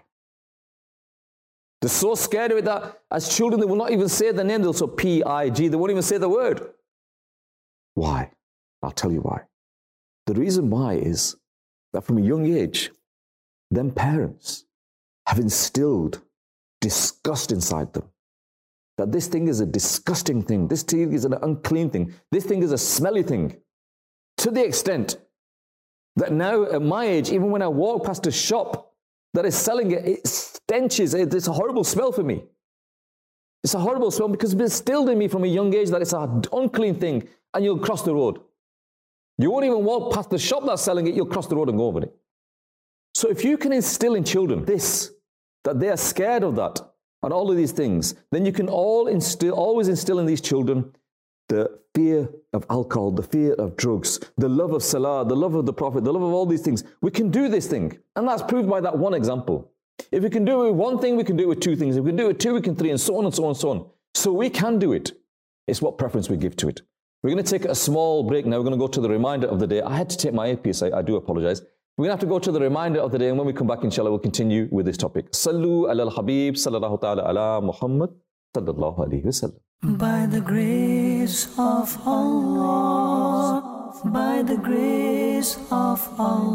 They're so scared of it that as children they will not even say the name, they'll say P-I-G, they won't even say the word. Why? I'll tell you why. The reason why is that from a young age, them parents have instilled disgust inside them. That this thing is a disgusting thing. This thing is an unclean thing. This thing is a smelly thing. To the extent that now at my age, even when I walk past a shop that is selling it, it stenches. It's a horrible smell for me. It's a horrible smell because it's instilled in me from a young age that it's an unclean thing and you'll cross the road. You won't even walk past the shop that's selling it, you'll cross the road and go over it. So if you can instill in children this, that they are scared of that, and all of these things, then you can always instill in these children the fear of alcohol, the fear of drugs, the love of salah, the love of the Prophet, the love of all these things. We can do this thing. And that's proved by that one example. If we can do it with one thing, we can do it with two things. If we can do it with two, we can three, and so on and so on and so on. So we can do it. It's what preference we give to it. We're going to take a small break now. We're going to go to the reminder of the day. I had to take my earpiece. I do apologize. We're going to have to go to the reminder of the day, and when we come back, inshallah, we'll continue with this topic. Sallu ala al-Habib, sallallahu ta'ala ala Muhammad, sallallahu alayhi wa sallam. By the grace of Allah, by the grace of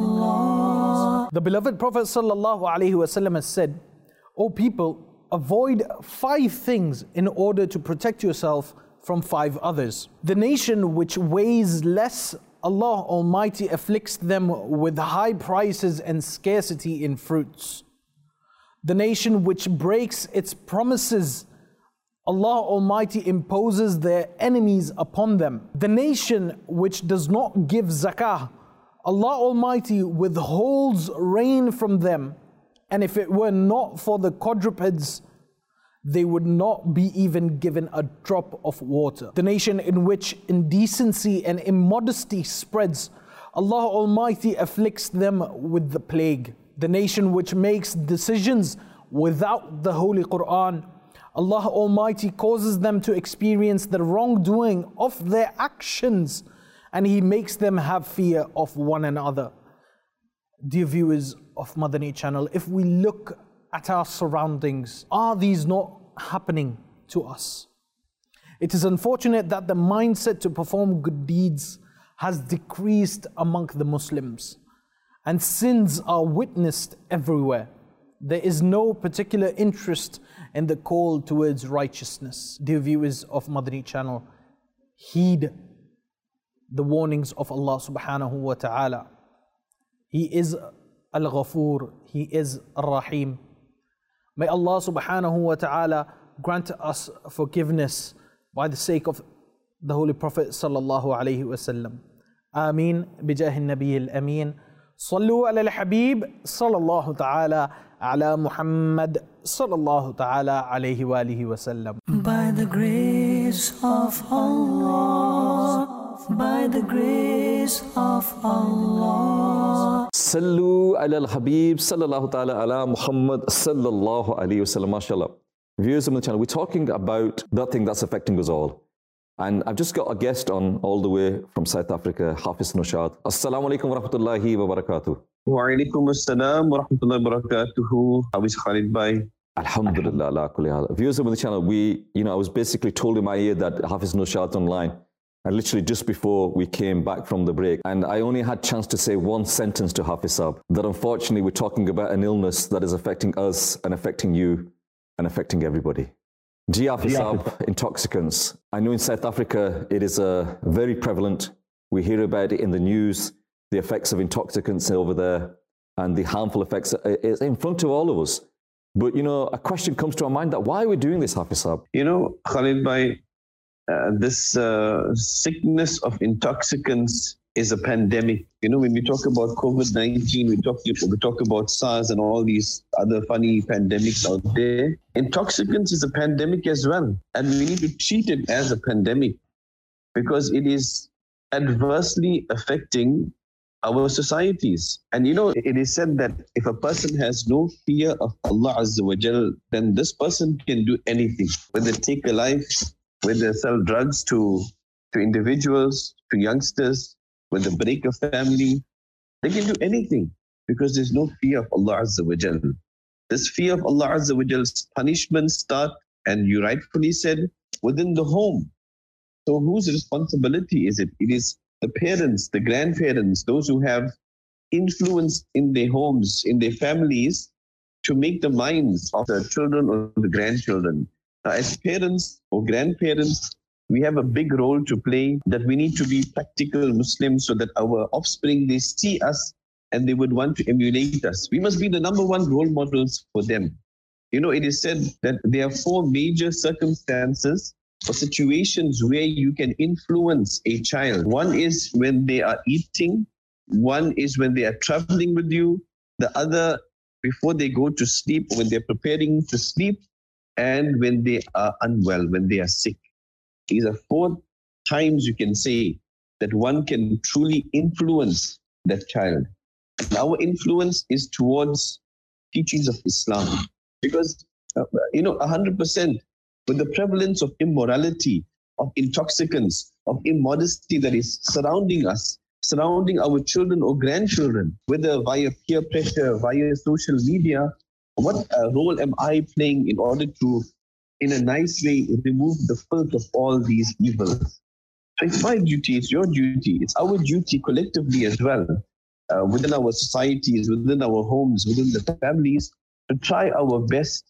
Allah. The beloved Prophet sallallahu alaihi wasallam has said, O people, avoid 5 things in order to protect yourself from 5 others. The nation which weighs less, Allah Almighty afflicts them with high prices and scarcity in fruits. The nation which breaks its promises, Allah Almighty imposes their enemies upon them. The nation which does not give zakah, Allah Almighty withholds rain from them, and if it were not for the quadrupeds, they would not be even given a drop of water. The nation in which indecency and immodesty spreads, Allah Almighty afflicts them with the plague. The nation which makes decisions without the Holy Quran, Allah Almighty causes them to experience the wrongdoing of their actions, and He makes them have fear of one another. Dear viewers of Madani Channel, if we look at our surroundings, are these not happening to us? It is unfortunate that the mindset to perform good deeds has decreased among the Muslims, and sins are witnessed everywhere. There is no particular interest in the call towards righteousness. Dear viewers of Madani Channel, heed the warnings of Allah subhanahu wa ta'ala. He is Al-Ghafoor, He is Ar-Rahim. May Allah subhanahu wa ta'ala grant us forgiveness by the sake of the Holy Prophet sallallahu alayhi wa sallam. Ameen bijah al-Nabi al-Ameen. Sallu ala al-Habib sallallahu ta'ala ala Muhammad sallallahu ta'ala alayhi wa alihi wa sallam. By the grace of Allah, by the grace of Allah. Sallu ala al-Habib sallallahu ta'ala ala Muhammad sallallahu alayhi wa sallam. MashaAllah. Viewers of the channel, we're talking about that thing that's affecting us all. And I've just got a guest on all the way from South Africa, Hafiz Nushad. Assalamu alaikum wa rahmatullahi wa barakatuh. Wa alaikum assalam wa rahmatullahi wa barakatuhu. How is Khalid Bhai? Alhamdulillah, ala kulli hal. Viewers of the channel, I was basically told in my ear that Hafiz Nushad's online. And literally just before we came back from the break, and I only had chance to say one sentence to Hafiz Saab, that unfortunately we're talking about an illness that is affecting us and affecting you and affecting everybody. Hafiz Saab, intoxicants. I know in South Africa it is very prevalent. We hear about it in the news, the effects of intoxicants over there and the harmful effects is in front of all of us. But a question comes to our mind that why are we doing this, Hafiz Saab? Khalid Bhai, this sickness of intoxicants is a pandemic. When we talk about COVID-19, we talk about SARS and all these other funny pandemics out there. Intoxicants is a pandemic as well. And we need to treat it as a pandemic because it is adversely affecting our societies. And it is said that if a person has no fear of Allah Azza wa Jal, then this person can do anything. Whether take a life, whether sell drugs to individuals, to youngsters, whether break a family, they can do anything because there's no fear of Allah Azza wa Jal. This fear of Allah Azza wa Jal's punishments start, and you rightfully said, within the home. So whose responsibility is it? It is the parents, the grandparents, those who have influence in their homes, in their families, to make the minds of the children or the grandchildren. Now, as parents or grandparents, we have a big role to play, that we need to be practical Muslims so that our offspring, they see us and they would want to emulate us. We must be the number one role models for them. It is said that there are 4 major circumstances or situations where you can influence a child. One is when they are eating. One is when they are traveling with you. The other, before they go to sleep, when they're preparing to sleep, and when they are unwell, when they are sick. These are 4 times you can say that one can truly influence that child. And our influence is towards teachings of Islam. Because, 100%, with the prevalence of immorality, of intoxicants, of immodesty that is surrounding us, surrounding our children or grandchildren, whether via peer pressure, via social media, what role am I playing in order to, in a nice way, remove the filth of all these evils? So it's my duty, it's your duty, it's our duty collectively as well, within our societies, within our homes, within the families, to try our best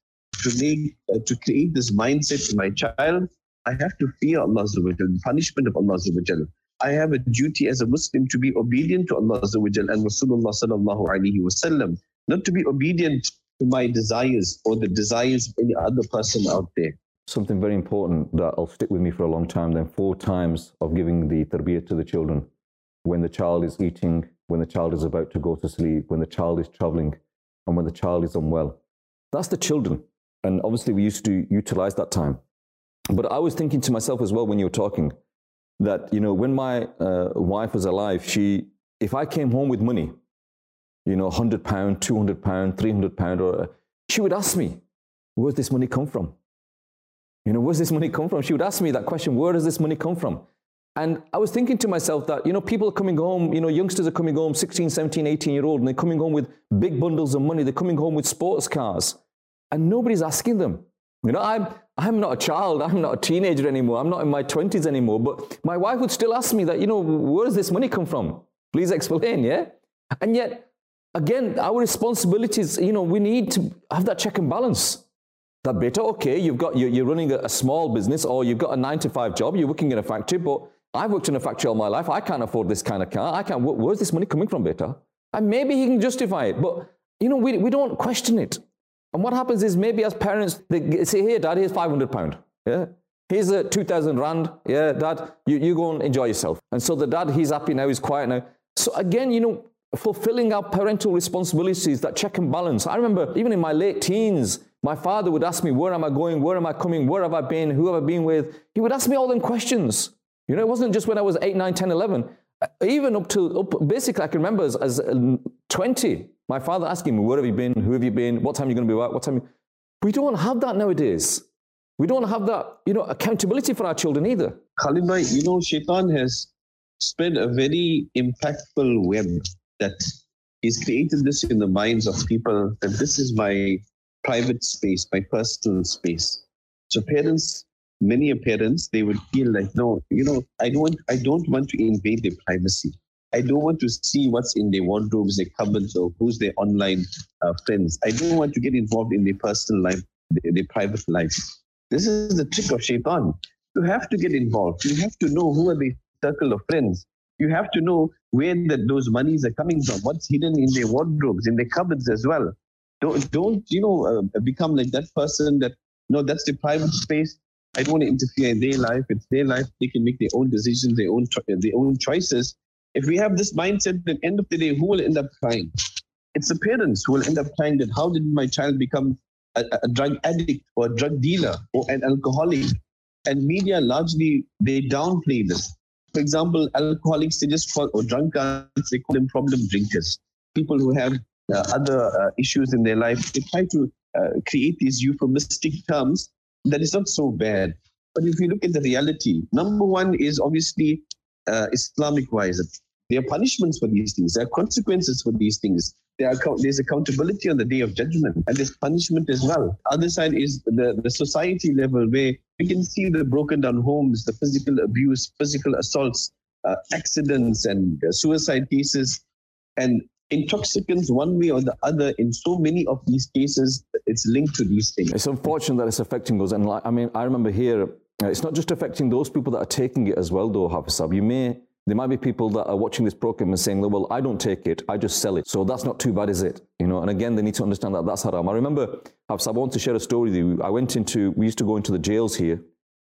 to create this mindset in my child. I have to fear Allah Azza wa Jal, the punishment of Allah Azza wa Jal. I have a duty as a Muslim to be obedient to Allah Azza wa Jal and Rasulullah sallallahu alaihi wasallam, not to be obedient to my desires or the desires of any other person out there. Something very important that will stick with me for a long time, then 4 times of giving the tarbiyah to the children. When the child is eating, when the child is about to go to sleep, when the child is traveling, and when the child is unwell. That's the children. And obviously we used to utilize that time. But I was thinking to myself as well when you were talking that, when my wife was alive, if I came home with money, £100, £200, £300, or she would ask me, where's this money come from? Where's this money come from? She would ask me that question, where does this money come from? And I was thinking to myself that, people are coming home, youngsters are coming home, 16, 17, 18-year-old, and they're coming home with big bundles of money. They're coming home with sports cars, and nobody's asking them. I'm not a child. I'm not a teenager anymore. I'm not in my 20s anymore. But my wife would still ask me that, where does this money come from? Please explain, yeah? And yet, again, our responsibilities, we need to have that check and balance. That beta, okay, you're running a small business, or you've got a 9-to-5 job, you're working in a factory, but I've worked in a factory all my life. I can't afford this kind of car. Where's this money coming from, beta? And maybe he can justify it, but, we don't question it. And what happens is maybe as parents, they say, here, Dad, here's £500. Yeah? Here's 2,000 Rand. Yeah, Dad, you go and enjoy yourself. And so the dad, he's happy now, he's quiet now. So again, fulfilling our parental responsibilities, that check and balance. I remember even in my late teens, my father would ask me, where am I going? Where am I coming? Where have I been? Who have I been with? He would ask me all them questions. It wasn't just when I was 8, 9, 10, 11. Even basically, I can remember as 20, my father asking me, where have you been? Who have you been? What time are you going to be back? What time? We don't have that nowadays. We don't have that, accountability for our children either. Khalid bhai, Shaitan has spread a very impactful web that he's created this in the minds of people, that this is my private space, my personal space. So many parents, they would feel like, no, I don't want to invade their privacy. I don't want to see what's in their wardrobes, their cupboards, or who's their online friends. I don't want to get involved in their personal life, their private life. This is the trick of Shaitan. You have to get involved. You have to know who are the circle of friends. You have to know where those monies are coming from, what's hidden in their wardrobes, in their cupboards as well. Don't become like that person that, no, that's the private space. I don't want to interfere in their life. It's their life. They can make their own decisions, their own choices. If we have this mindset, at the end of the day, who will end up crying? It's the parents who will end up crying that how did my child become a drug addict or a drug dealer or an alcoholic? And media largely, they downplay this. For example, alcoholics, they just call, or drunkards, they call them problem drinkers. People who have other issues in their life, they try to create these euphemistic terms that is not so bad. But if you look at the reality, number one is obviously Islamic-wise. There are punishments for these things. There are consequences for these things. There's accountability on the day of judgment, and there's punishment as well. Other side is the society level, where we can see the broken down homes, the physical abuse, physical assaults, accidents, and suicide cases, and intoxicants one way or the other. In so many of these cases, it's linked to these things. It's unfortunate that it's affecting those. And I mean, I remember here, it's not just affecting those people that are taking it as well, though, Hafiz Sahab. There might be people that are watching this program and saying, well, I don't take it, I just sell it. So that's not too bad, is it? You know, and again, they need to understand that that's haram. I remember, Hafiz Sahab, I want to share a story with you. We used to go into the jails here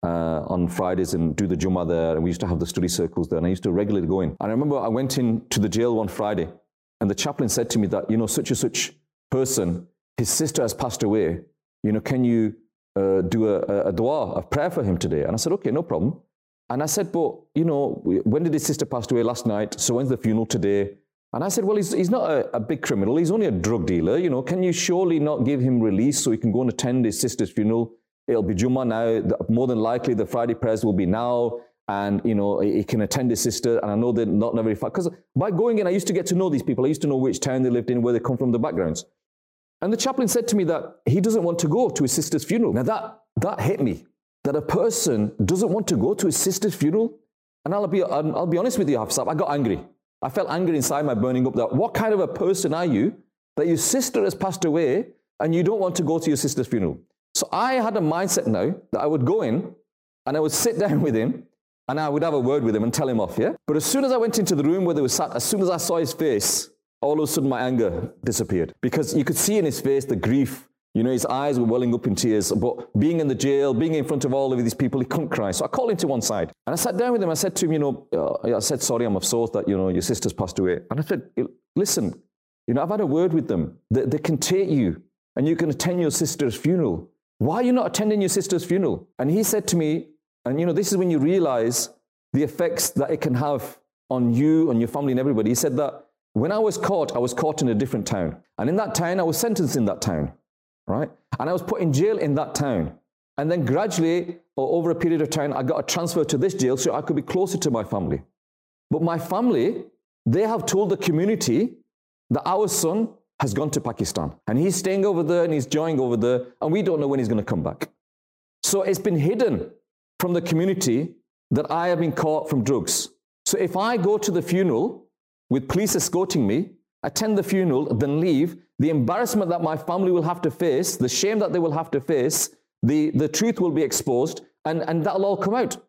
on Fridays and do the Jummah there, and we used to have the study circles there, and I used to regularly go in. And I remember I went into the jail one Friday, and the chaplain said to me that, you know, such and such person, his sister has passed away, you know, can you do a dua, a prayer for him today? And I said, okay, no problem. And I said, but, you know, when did his sister pass away? Last night. So when's the funeral today? And I said, well, he's not a big criminal. He's only a drug dealer. You know, can you surely not give him release so he can go and attend his sister's funeral? It'll be Jummah now. More than likely, the Friday prayers will be now. And, you know, he can attend his sister. And I know they're not very far. Because by going in, I used to get to know these people. I used to know which town they lived in, where they come from, the backgrounds. And the chaplain said to me that he doesn't want to go to his sister's funeral. Now, that hit me. That a person doesn't want to go to his sister's funeral. And I'll be honest with you, Hafiz Sahab, I got angry. I felt angry inside my burning up that what kind of a person are you that your sister has passed away and you don't want to go to your sister's funeral? So I had a mindset now that I would go in and I would sit down with him and I would have a word with him and tell him off, yeah? But as soon as I went into the room where they were sat, as soon as I saw his face, all of a sudden my anger disappeared. Because you could see in his face the grief. You know, his eyes were welling up in tears, but being in the jail, being in front of all of these people, he couldn't cry. So I called him to one side and I sat down with him. I said to him, you know, I said, sorry, I'm afsous that, you know, your sister's passed away. And I said, listen, you know, I've had a word with them. They can take you and you can attend your sister's funeral. Why are you not attending your sister's funeral? And he said to me, and you know, this is when you realize the effects that it can have on you, on your family and everybody. He said that when I was caught in a different town. And in that town, I was sentenced in that town. Right? And I was put in jail in that town. And then gradually, or over a period of time, I got a transfer to this jail so I could be closer to my family. But my family, they have told the community that our son has gone to Pakistan. And he's staying over there and he's joining over there. And we don't know when he's going to come back. So it's been hidden from the community that I have been caught from drugs. So if I go to the funeral with police escorting me, attend the funeral, then leave, the embarrassment that my family will have to face, the shame that they will have to face, the truth will be exposed, and that'll all come out.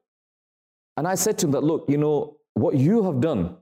And I said to him that, look, you know, what you have done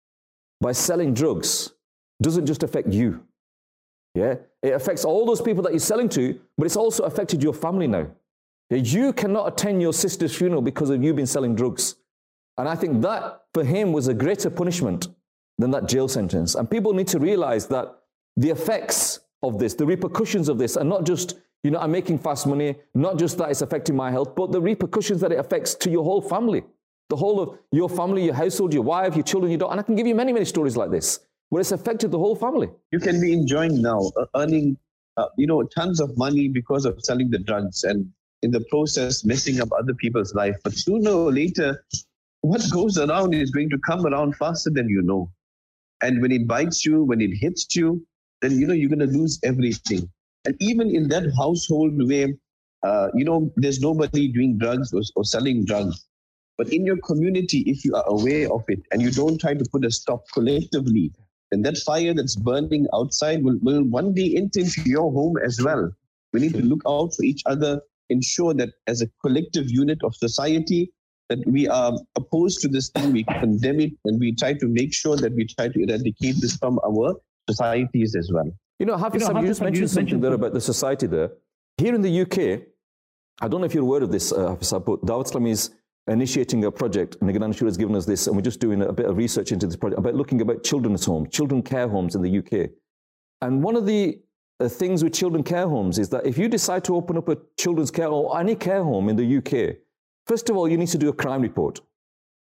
by selling drugs doesn't just affect you. Yeah, it affects all those people that you're selling to, but it's also affected your family now. You cannot attend your sister's funeral because of you been selling drugs. And I think that, for him, was a greater punishment than that jail sentence. And people need to realize that the effects of this, the repercussions of this, are not just, you know, I'm making fast money, not just that it's affecting my health, but the repercussions that it affects to your whole family, the whole of your family, your household, your wife, your children, your daughter. And I can give you many, many stories like this, where it's affected the whole family. You can be enjoying now, earning, you know, tons of money because of selling the drugs and in the process messing up other people's life. But sooner or later, what goes around is going to come around faster than you know. And when it bites you, when it hits you, then, you know, you're going to lose everything. And even in that household where, you know, there's nobody doing drugs or selling drugs. But in your community, if you are aware of it and you don't try to put a stop collectively, then that fire that's burning outside will one day enter into your home as well. We need to look out for each other, ensure that as a collective unit of society, that we are opposed to this thing, we condemn it, and we try to make sure that we try to eradicate this from our societies as well. You know, Hafiz, you just mentioned something there about the society there. Here in the UK, I don't know if you're aware of this, Hafiz, but Dawat Islami is initiating a project, and Nigran Shura has given us this, and we're just doing a bit of research into this project, about looking about children's homes, children care homes in the UK. And one of the things with children care homes is that if you decide to open up a children's care home or any care home in the UK, first of all, you need to do a crime report.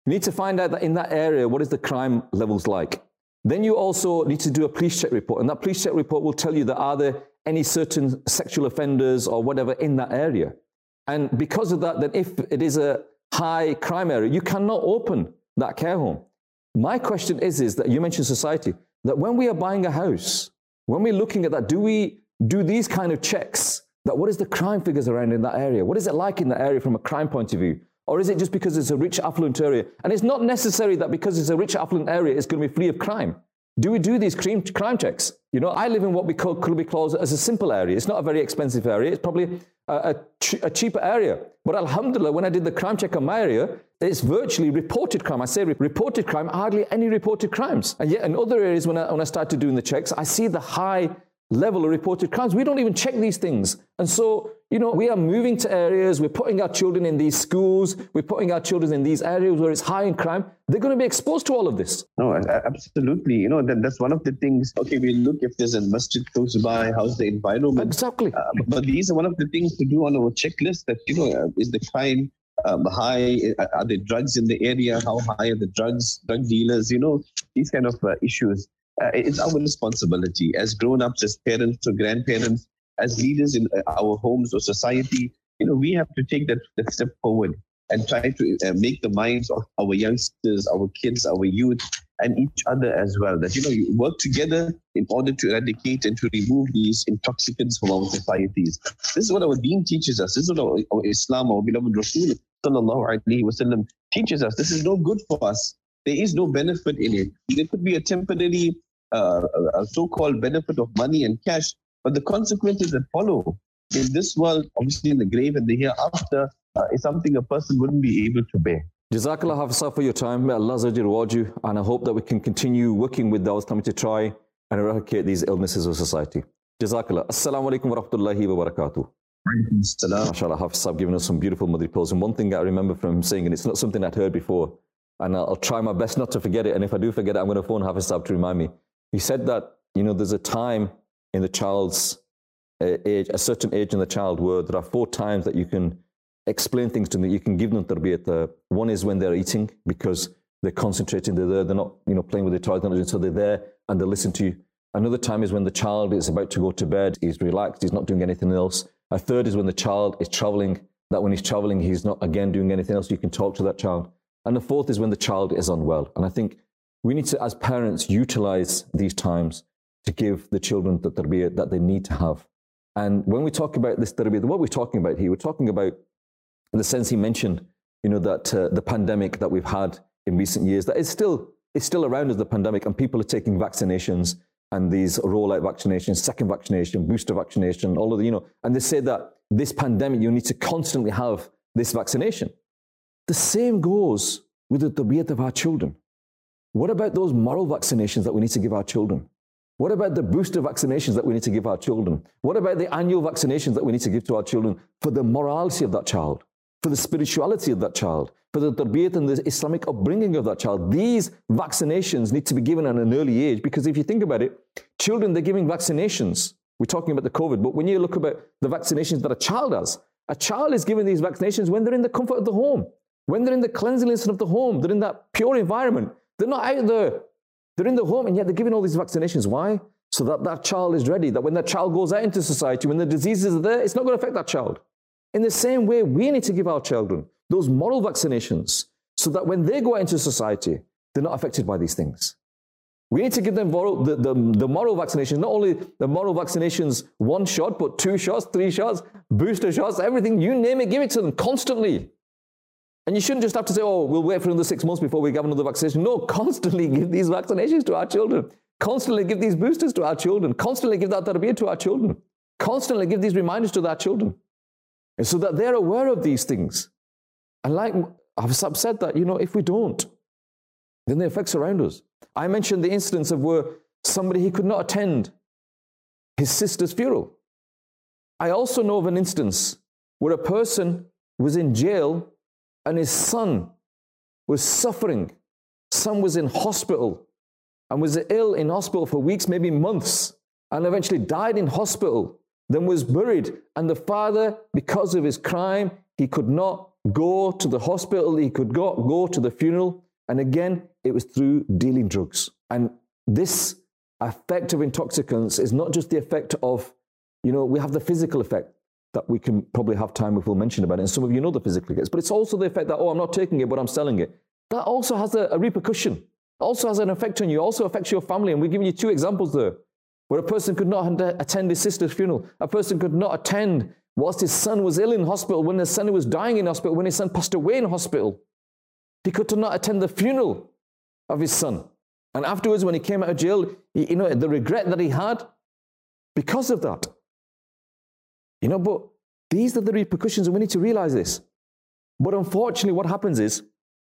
You need to find out that in that area, what is the crime levels like. Then you also need to do a police check report. And that police check report will tell you that are there any certain sexual offenders or whatever in that area. And because of that, then if it is a high crime area, you cannot open that care home. My question is that you mentioned society, that when we are buying a house, when we're looking at that, do we do these kind of checks? That what is the crime figures around in that area? What is it like in that area from a crime point of view? Or is it just because it's a rich, affluent area? And it's not necessary that because it's a rich, affluent area, it's going to be free of crime. Do we do these crime checks? You know, I live in what we call, could be called as a simple area. It's not a very expensive area. It's probably a cheaper area. But alhamdulillah, when I did the crime check on my area, it's virtually reported crime. I say reported crime, hardly any reported crimes. And yet in other areas, when I started doing the checks, I see the high level of reported crimes. We don't even check these things. And so, you know, we are moving to areas, we're putting our children in these schools, we're putting our children in these areas where it's high in crime. They're going to be exposed to all of this. No, absolutely. You know, that's one of the things. Okay, we look if there's a masjid close by, how's the environment. Exactly. But these are one of the things to do on our checklist that, you know, is the crime high? Are there drugs in the area? How high are the drug dealers? You know, these kind of issues. It's our responsibility as grown-ups, as parents or grandparents, as leaders in our homes or society. You know, we have to take that step forward and try to make the minds of our youngsters, our kids, our youth, and each other as well. That, you know, you work together in order to eradicate and to remove these intoxicants from our societies. This is what our deen teaches us. This is what our Islam, our beloved Rasul sallallahu alaihi wasallam teaches us. This is no good for us. There is no benefit in it. There could be a temporary a so-called benefit of money and cash, but the consequences that follow in this world, obviously in the grave and the hereafter, is something a person wouldn't be able to bear. Jazakallah Hafsa for your time. May Allah reward you, and I hope that we can continue working with those coming to try and eradicate these illnesses of society. Jazakallah. Assalamu alaikum wa rahmatullahi wa barakatuh. MashaAllah, Hafsa giving us some beautiful Madri pearls. And one thing I remember from him saying, and it's not something I'd heard before, and I'll try my best not to forget it, and if I do forget it, I'm going to phone Hafiz Sahab to remind me. He said that, you know, there's a time in the child's age, a certain age in the child where there are 4 times that you can explain things to them, you can give them tarbiyat. One is when they're eating, because they're concentrating, they're not, you know, playing with their toys, so they're there and they listen to you. Another time is when the child is about to go to bed, he's relaxed, he's not doing anything else. A third is when the child is traveling, that when he's traveling, he's not, again, doing anything else, you can talk to that child. And the fourth is when the child is unwell. And I think we need to, as parents, utilize these times to give the children the tarbiyah that they need to have. And when we talk about this tarbiyah, what we're talking about here, we're talking about, in the sense he mentioned, you know, that the pandemic that we've had in recent years, that it's still around as the pandemic, and people are taking vaccinations and these rollout vaccinations, second vaccination, booster vaccination, all of the, you know, and they say that this pandemic, you need to constantly have this vaccination. The same goes with the tarbiyat of our children. What about those moral vaccinations that we need to give our children? What about the booster vaccinations that we need to give our children? What about the annual vaccinations that we need to give to our children for the morality of that child, for the spirituality of that child, for the tarbiyat and the Islamic upbringing of that child? These vaccinations need to be given at an early age, because if you think about it, children, they're giving vaccinations. We're talking about the COVID, but when you look about the vaccinations that a child has, a child is given these vaccinations when they're in the comfort of the home, when they're in the cleanliness of the home, they're in that pure environment. They're not out there. They're in the home, and yet they're giving all these vaccinations. Why? So that that child is ready, that when that child goes out into society, when the diseases are there, it's not going to affect that child. In the same way, we need to give our children those moral vaccinations so that when they go out into society, they're not affected by these things. We need to give them the moral vaccinations, not only the moral vaccinations 1 shot, but 2 shots, 3 shots, booster shots, everything, you name it, give it to them constantly. And you shouldn't just have to say, oh, we'll wait for another 6 months before we give another vaccination. No, constantly give these vaccinations to our children. Constantly give these boosters to our children. Constantly give that tarbiyah to our children. Constantly give these reminders to our children. And so that they're aware of these things. And like I've said that, you know, if we don't, then the effects around us. I mentioned the instance of where somebody, he could not attend his sister's funeral. I also know of an instance where a person was in jail and his son was suffering. Son was in hospital and was ill in hospital for weeks, maybe months, and eventually died in hospital. then was buried. And the father, because of his crime, he could not go to the hospital, he could go to the funeral. And again, it was through dealing drugs. And this effect of intoxicants is not just the effect of, we have the physical effect that we can probably have time if we'll mention about it. And some of you know the physical effects, but it's also the effect that, I'm not taking it, but I'm selling it. That also has a repercussion, also has an effect on you, also affects your family. And we're giving you 2 examples there, where a person could not attend his sister's funeral. A person could not attend whilst his son was ill in hospital, when his son was dying in hospital, when his son passed away in hospital. He could not attend the funeral of his son. And afterwards, when he came out of jail, the regret that he had because of that. But these are the repercussions, and we need to realize this. But unfortunately, what happens is,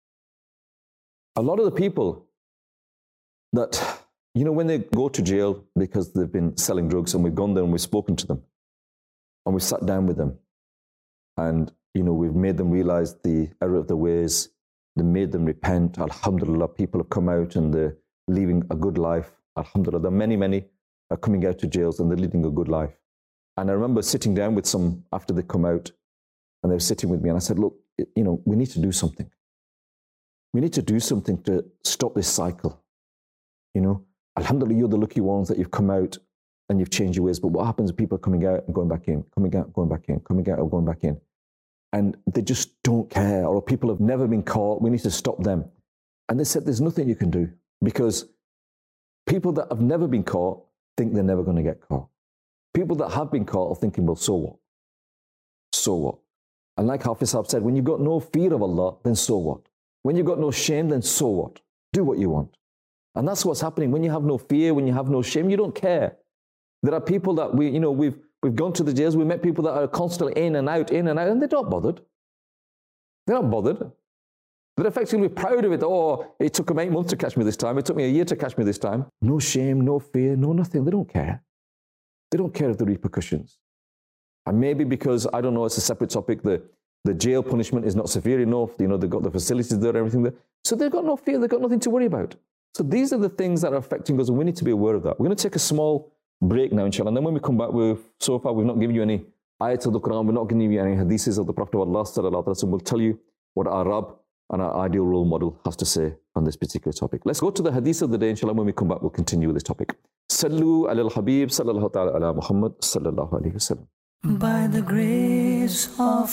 a lot of the people that, when they go to jail because they've been selling drugs, and we've gone there and we've spoken to them, and we've sat down with them, and, we've made them realize the error of their ways, they made them repent. Alhamdulillah, people have come out and they're living a good life. Alhamdulillah, there are many are coming out of jails and they're leading a good life. And I remember sitting down with some after they come out, and they were sitting with me, and I said, look, we need to do something. We need to do something to stop this cycle. Alhamdulillah, you're the lucky ones that you've come out and you've changed your ways. But what happens if people are coming out and going back in, coming out, going back in, coming out or going back in? And they just don't care, or people have never been caught. We need to stop them. And they said, there's nothing you can do, because people that have never been caught think they're never going to get caught. People that have been caught are thinking, well, so what? So what? And like Hafiz Saab said, when you've got no fear of Allah, then so what? When you've got no shame, then so what? Do what you want. And that's what's happening. When you have no fear, when you have no shame, you don't care. There are people that we've gone to the jails, we met people that are constantly in and out, and they're not bothered. They're not bothered. They're effectively proud of it. Oh, it took them 8 months to catch me this time. It took me a year to catch me this time. No shame, no fear, no nothing. They don't care. They don't care of the repercussions. And maybe because, I don't know, it's a separate topic, the jail punishment is not severe enough. They've got the facilities there, everything there. So they've got no fear. They've got nothing to worry about. So these are the things that are affecting us, and we need to be aware of that. We're going to take a small break now, inshallah. And then when we come back, so far we've not given you any ayats of the Quran. We're not giving you any hadiths of the Prophet of Allah sallallahu alaihi wasallam. We'll tell you what our Rabb and our ideal role model has to say on this particular topic. Let's go to the hadith of the day, inshallah. When we come back, we'll continue with this topic. Sallu ala al-Habib sallallahu ta'ala ala Muhammad sallallahu alayhi wasallam. By the grace of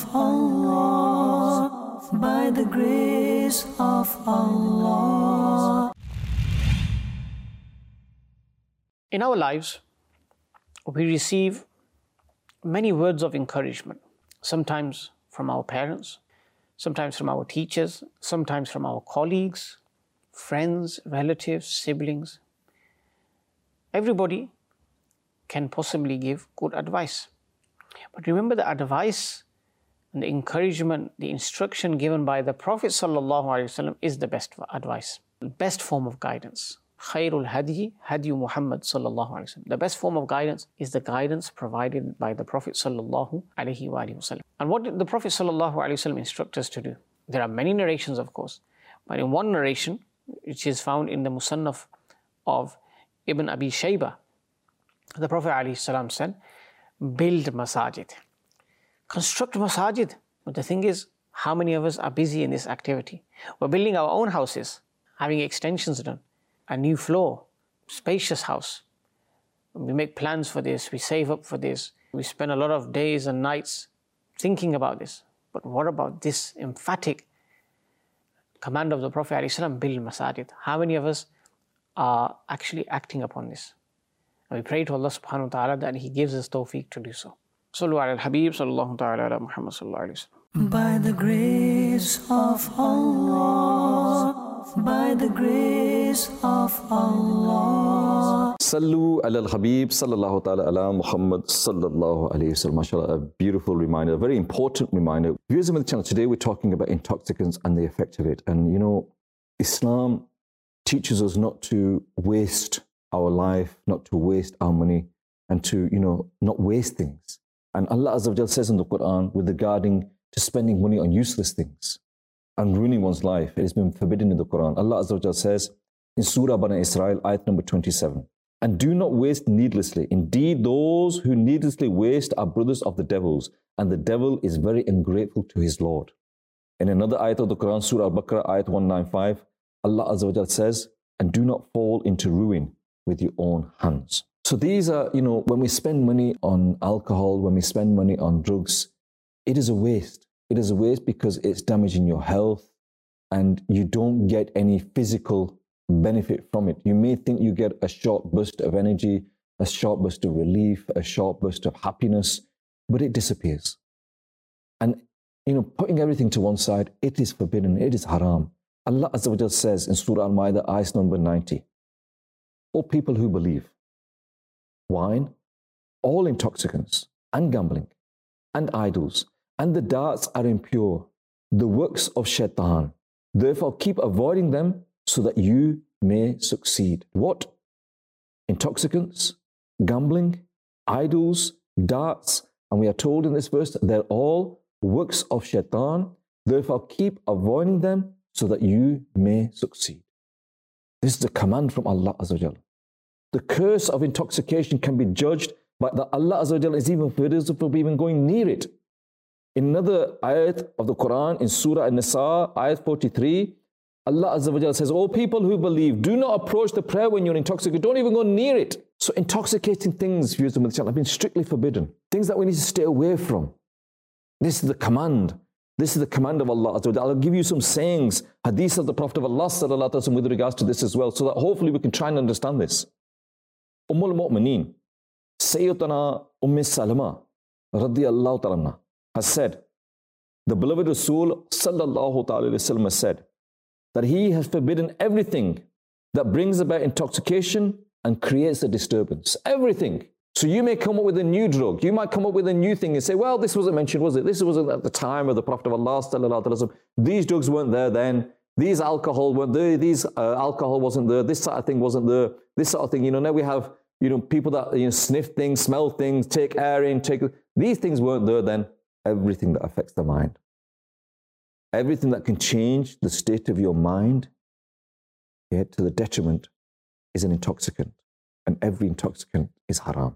Allah, by the grace of Allah. In our lives, we receive many words of encouragement, sometimes from our parents, sometimes from our teachers, sometimes from our colleagues, friends, relatives, siblings. Everybody can possibly give good advice. But remember, the advice and the encouragement, the instruction given by the Prophet ﷺ is the best advice, the best form of guidance. Khairul hadi, hadi Muhammad sallallahu alaihi wasallam. The best form of guidance is the guidance provided by the Prophet sallallahu alaihi wasallam. And what did the Prophet sallallahu alaihi wasallam instruct us to do? There are many narrations, of course, but in one narration, which is found in the Musannaf of Ibn Abi Shaybah, the Prophet alaihi salam said, build masajid, construct masajid. But the thing is, how many of us are busy in this activity? We're building our own houses, having extensions done, a new floor, spacious house. We make plans for this, we save up for this, we spend a lot of days and nights thinking about this. But what about this emphatic command of the Prophet ﷺ, build masajid? How many of us are actually acting upon this? And we pray to Allah subhanahu wa ta'ala that He gives us tawfiq to do so. Sallu ala al-Habib sallallahu ta'ala ala Muhammad sallallahu alayhi wa sallam. By the grace of Allah, by the grace of Allah. Sallu ala al-Habib sallallahu ta'ala ala Muhammad sallallahu alayhi wa sallam. MashaAllah, a beautiful reminder, a very important reminder. Viewers of the channel, today we're talking about intoxicants and the effect of it. And Islam teaches us not to waste our life, not to waste our money, and to, not waste things. And Allah Azza wa Jal says in the Quran with regarding to spending money on useless things and ruining one's life, it has been forbidden in the Quran. Allah Azza wa Jal says in Surah Bani Israel, ayat number 27, And do not waste needlessly. Indeed, those who needlessly waste are brothers of the devils, and the devil is very ungrateful to his Lord. In another ayat of the Quran, Surah Al-Baqarah, ayat 195, Allah Azza wa Jalla says, and do not fall into ruin with your own hands. So these are, when we spend money on alcohol, when we spend money on drugs, it is a waste. It is a waste because it's damaging your health and you don't get any physical benefit from it. You may think you get a short burst of energy, a short burst of relief, a short burst of happiness, but it disappears. And, putting everything to one side, it is forbidden, it is haram. Allah Azza wa Jalla says in Surah Al-Ma'idah, ayat number 90, O people who believe, wine, all intoxicants, and gambling, and idols, and the darts are impure, the works of shaitan. Therefore keep avoiding them so that you may succeed. What? Intoxicants, gambling, idols, darts, and we are told in this verse that they're all works of shaitan. Therefore keep avoiding them so that you may succeed. This is a command from Allah Azza wa Jalla. The curse of intoxication can be judged by that Allah Azza wa Jalla is even forbidden from even going near it. In another ayat of the Quran, in Surah An-Nisa, ayat 43, Allah Azza wa Jalla says, O people who believe, do not approach the prayer when you're intoxicated. Don't even go near it. So intoxicating things, viewers of the channel, have been strictly forbidden. Things that we need to stay away from. This is the command. This is the command of Allah Azza wa Jalla. I'll give you some sayings, hadith of the Prophet of Allah Sallallahu Alaihi Wasallam with regards to this as well, so that hopefully we can try and understand this. al-Mu'mineen, Sayyidatuna Salama, radiyallahu ta'ala, has said, the beloved Rasul Sallallahu Alaihi Wasallam has said, that he has forbidden everything that brings about intoxication and creates a disturbance. Everything. So you may come up with a new drug. You might come up with a new thing and say, well, this wasn't mentioned, was it? This wasn't at the time of the Prophet of Allah Sallallahu Alaihi Wasallam. These drugs weren't there then. These alcohol weren't there. These alcohol wasn't there. This sort of thing wasn't there. This sort of thing. Now we have, people that sniff things, smell things, take air in, these things weren't there then. Everything that affects the mind. Everything that can change the state of your mind, to the detriment, is an intoxicant. And every intoxicant is haram.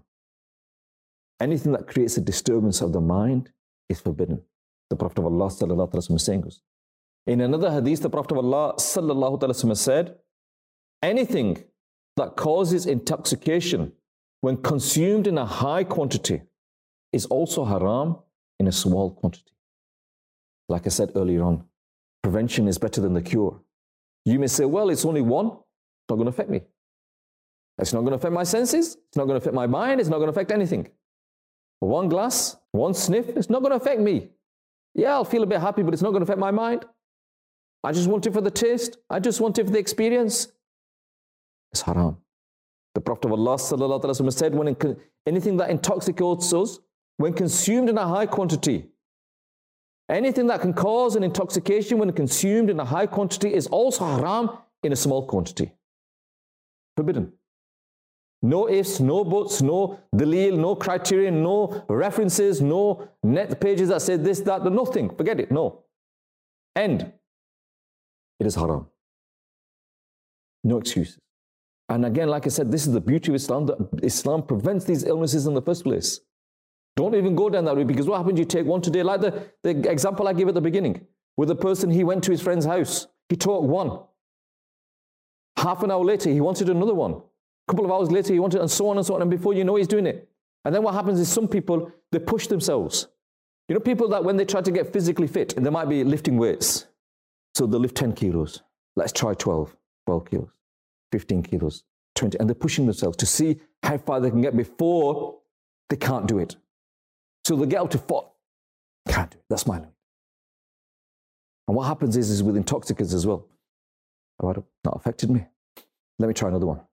Anything that creates a disturbance of the mind is forbidden. The Prophet of Allah Sallallahu Alaihi Wasallam is saying this. In another hadith, the Prophet of Allah Sallallahu Alaihi Wasallam said, anything that causes intoxication when consumed in a high quantity is also haram in a small quantity. Like I said earlier on, prevention is better than the cure. You may say, well, it's only one. It's not going to affect me. It's not going to affect my senses. It's not going to affect my mind. It's not going to affect anything. One glass, one sniff, it's not going to affect me. Yeah, I'll feel a bit happy, but it's not going to affect my mind. I just want it for the taste. I just want it for the experience. It's haram. The Prophet of Allah Sallallahu Alaihi Wasallam said, when anything that intoxicates us, when consumed in a high quantity, anything that can cause an intoxication when consumed in a high quantity is also haram in a small quantity. Forbidden. No ifs, no buts, no dalil, no criterion, no references, no net pages that say this, that, nothing. Forget it. No. End. It is haram. No excuses. And again, like I said, this is the beauty of Islam, that Islam prevents these illnesses in the first place. Don't even go down that route, because what happens, you take one today, like the example I gave at the beginning, with the person, he went to his friend's house, he took one. Half an hour later, he wanted another one. A couple of hours later, he wanted, and so on, and before you know, he's doing it. And then what happens is some people, they push themselves. People that when they try to get physically fit, and they might be lifting weights, so they'll lift 10 kilos. Let's try 12 kilos, 15 kilos, 20, and they're pushing themselves to see how far they can get before they can't do it. So they get up to 4. Can't do it. That's my limit. And what happens is with intoxicants as well. Oh, not affected me. Let me try another one.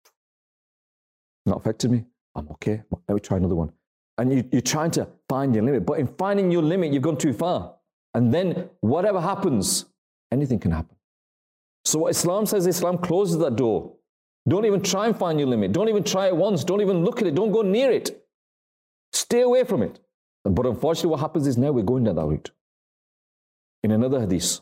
Not affected me. I'm okay. Let me try another one. And you're trying to find your limit. But in finding your limit, you've gone too far. And then whatever happens, anything can happen. So what Islam says, Islam closes that door. Don't even try and find your limit. Don't even try it once. Don't even look at it. Don't go near it. Stay away from it. But unfortunately, what happens is now we're going down that route. In another hadith,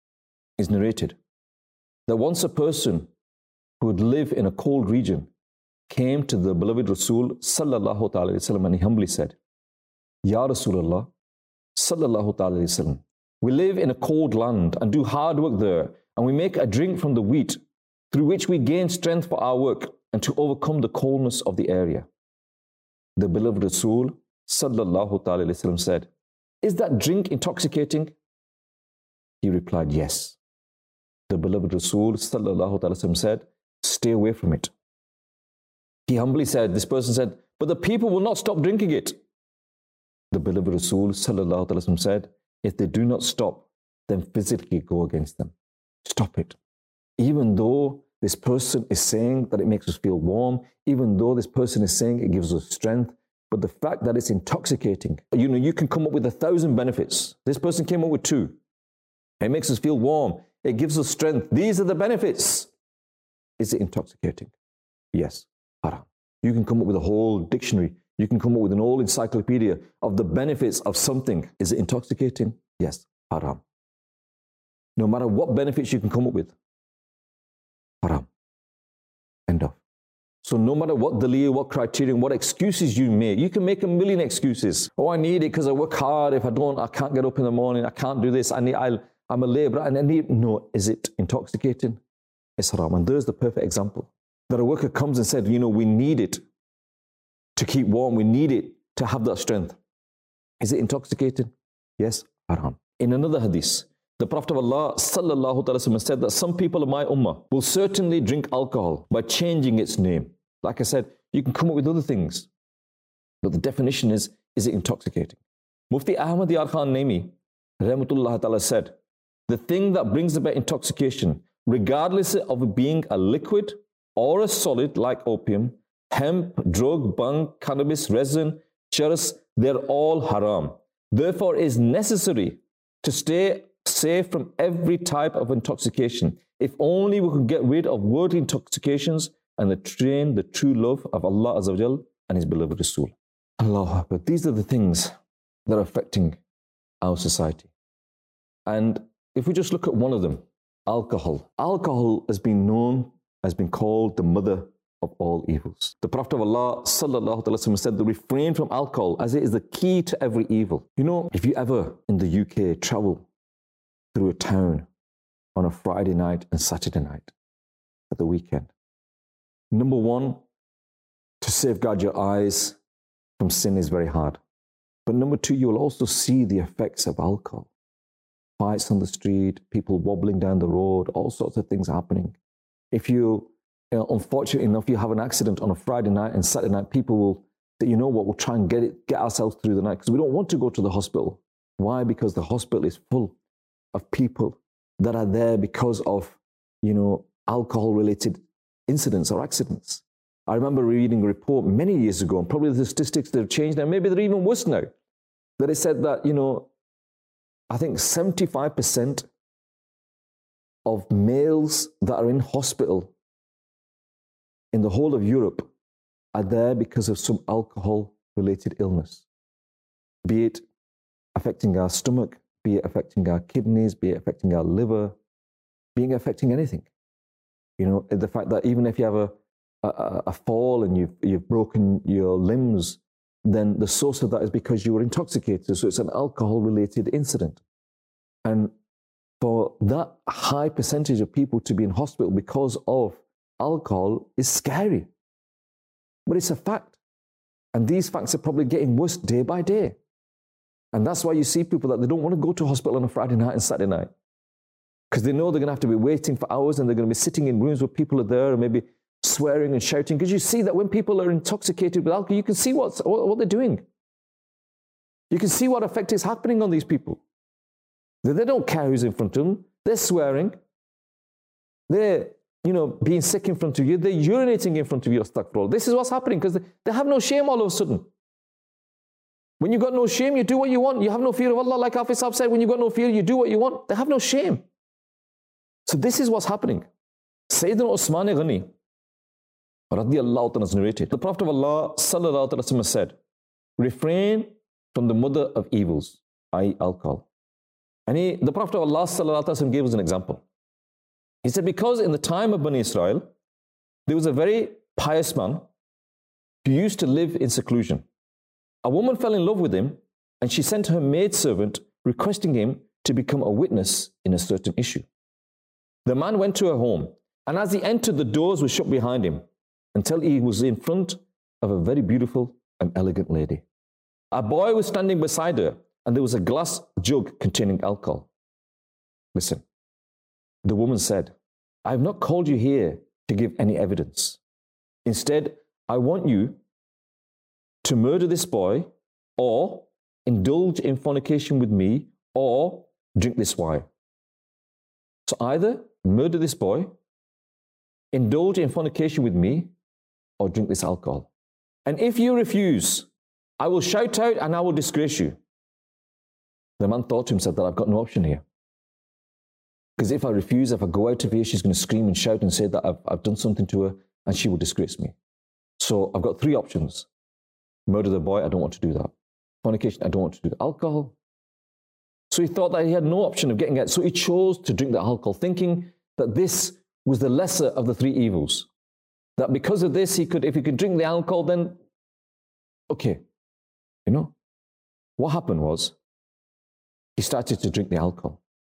is narrated that once a person who would live in a cold region came to the beloved Rasul sallallahu ta'ala wasallam and he humbly said, Ya Rasulullah sallallahu ta'ala wasallam, we live in a cold land and do hard work there, and we make a drink from the wheat through which we gain strength for our work and to overcome the coldness of the area. The beloved Rasul sallallahu ta'ala wasallam said, is that drink intoxicating? He replied, yes. The beloved Rasul sallallahu ta'ala wasallam said, stay away from it. He humbly said, this person said, but the people will not stop drinking it. The beloved Rasul sallallahu ta'ala wasallam said, if they do not stop, then physically go against them. Stop it. Even though this person is saying that it makes us feel warm, even though this person is saying it gives us strength, but the fact that it's intoxicating, you can come up with 1,000 benefits. This person came up with 2. It makes us feel warm. It gives us strength. These are the benefits. Is it intoxicating? Yes, haram. You can come up with a whole dictionary. You can come up with an whole encyclopedia of the benefits of something. Is it intoxicating? Yes, haram. No matter what benefits you can come up with, haram. End of. So no matter what dalil, what criterion, what excuses you make, you can make a million excuses. Oh, I need it because I work hard. If I don't, I can't get up in the morning. I can't do this. I'm a laborer and I need. No, is it intoxicating? It's haram. And there's the perfect example. That a worker comes and said, we need it to keep warm. We need it to have that strength. Is it intoxicating? Yes, haram. In another hadith, the Prophet of Allah sallallahu alaihi wasallam said that some people of my ummah will certainly drink alcohol by changing its name. Like I said, you can come up with other things. But the definition is it intoxicating? Mufti Ahmad Yar Khan Naimi, rahmatullah ta'ala, said, the thing that brings about intoxication, regardless of it being a liquid or a solid like opium, hemp, drug, bhang, cannabis, resin, charas, they're all haram. Therefore, it is necessary to stay safe from every type of intoxication. If only we could get rid of worldly intoxications and train the true love of Allah Azza wa Jal and His beloved Rasul. Allahu Akbar. These are the things that are affecting our society. And if we just look at one of them, alcohol. Alcohol has been called the mother of all evils. The Prophet of Allah sallallahu alaihi wasallam said, the refrain from alcohol as it is the key to every evil. If you ever in the UK travel through a town on a Friday night and Saturday night at the weekend, number one, to safeguard your eyes from sin is very hard. But number two, you will also see the effects of alcohol. Fights on the street, people wobbling down the road, all sorts of things happening. If unfortunately enough, you have an accident on a Friday night and Saturday night, people will say, we'll try and get ourselves through the night because we don't want to go to the hospital. Why? Because the hospital is full of people that are there because of, alcohol-related incidents or accidents. I remember reading a report many years ago, and probably the statistics that have changed now, maybe they're even worse now, that it said that, I think 75% of males that are in hospital in the whole of Europe are there because of some alcohol-related illness, be it affecting our stomach, be it affecting our kidneys, be it affecting our liver, be it affecting anything. The fact that even if you have a fall and you've broken your limbs, then the source of that is because you were intoxicated. So it's an alcohol-related incident. And for that high percentage of people to be in hospital because of alcohol is scary. But it's a fact. And these facts are probably getting worse day by day. And that's why you see people that they don't want to go to hospital on a Friday night and Saturday night. Because they know they're going to have to be waiting for hours and they're going to be sitting in rooms where people are there and maybe swearing and shouting. Because you see that when people are intoxicated with alcohol, you can see what they're doing. You can see what effect is happening on these people. They don't care who's in front of them. They're swearing. They're, being sick in front of you. They're urinating in front of you. Astaghfirullah. This is what's happening because they have no shame all of a sudden. When you've got no shame, you do what you want. You have no fear of Allah. Like Hafiz Sahib said, when you've got no fear, you do what you want. They have no shame. So this is what's happening. Sayyidina Usman Ghani, radiyallahu ta'ala, narrated. The Prophet of Allah sallallahu alaihi wasallam said, refrain from the mother of evils, i.e. alcohol. And the Prophet of Allah sallallahu alaihi wasallam gave us an example. He said, because in the time of Bani Israel, there was a very pious man who used to live in seclusion. A woman fell in love with him, and she sent her maidservant requesting him to become a witness in a certain issue. The man went to her home, and as he entered, the doors were shut behind him until he was in front of a very beautiful and elegant lady. A boy was standing beside her, and there was a glass jug containing alcohol. Listen, the woman said, I have not called you here to give any evidence. Instead, I want you to murder this boy, or indulge in fornication with me, or drink this wine. So either murder this boy, indulge in fornication with me, or drink this alcohol. And if you refuse, I will shout out and I will disgrace you. The man thought to himself that I've got no option here. Because if I refuse, if I go out of here, she's going to scream and shout and say that I've done something to her, and she will disgrace me. So I've got three options. Murder the boy, I don't want to do that. Fornication, I don't want to do that. Alcohol. So he thought that he had no option of getting out. So he chose to drink the alcohol, thinking that this was the lesser of the three evils. That because of this, if he could drink the alcohol, then okay. You know, what happened was he started to drink the alcohol.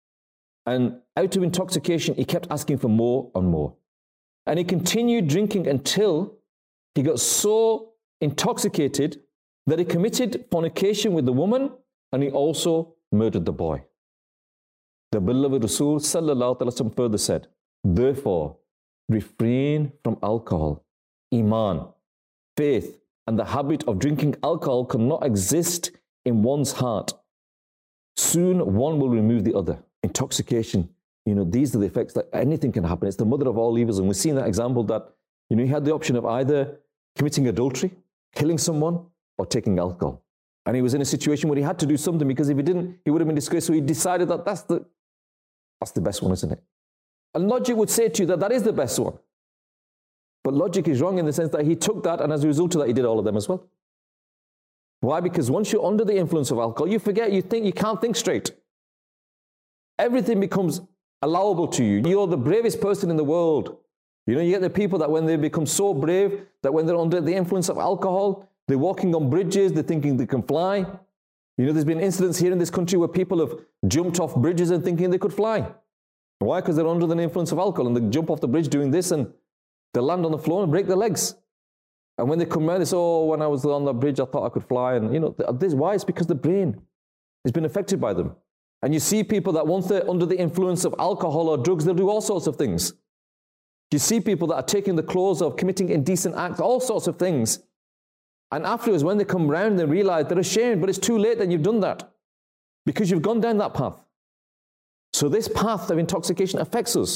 And out of intoxication, he kept asking for more and more. And he continued drinking until he got so intoxicated that he committed fornication with the woman, and he also murdered the boy. The beloved Rasul sallallahu alaihi wasallam further said, therefore, refrain from alcohol. Iman, faith, and the habit of drinking alcohol cannot exist in one's heart. Soon one will remove the other. Intoxication, these are the effects that anything can happen. It's the mother of all evils. And we've seen that example that, he had the option of either committing adultery, killing someone, or taking alcohol. And he was in a situation where he had to do something, because if he didn't, he would have been disgraced. So he decided that that's the best one, isn't it? And logic would say to you that that is the best one. But logic is wrong in the sense that he took that, and as a result of that, he did all of them as well. Why? Because once you're under the influence of alcohol, you forget, you can't think straight. Everything becomes allowable to you. You're the bravest person in the world. You get the people that when they become so brave, that when they're under the influence of alcohol, they're walking on bridges, they're thinking they can fly. There's been incidents here in this country where people have jumped off bridges and thinking they could fly. Why? Because they're under the influence of alcohol, and they jump off the bridge doing this, and they land on the floor and break their legs. And when they come out, they say, oh, when I was on the bridge, I thought I could fly. And this, why? It's because the brain has been affected by them. And you see people that once they're under the influence of alcohol or drugs, they'll do all sorts of things. You see people that are taking the clothes of committing indecent acts, all sorts of things. And afterwards, when they come round, they realize they're ashamed, but it's too late that you've done that, because you've gone down that path. So this path of intoxication affects us.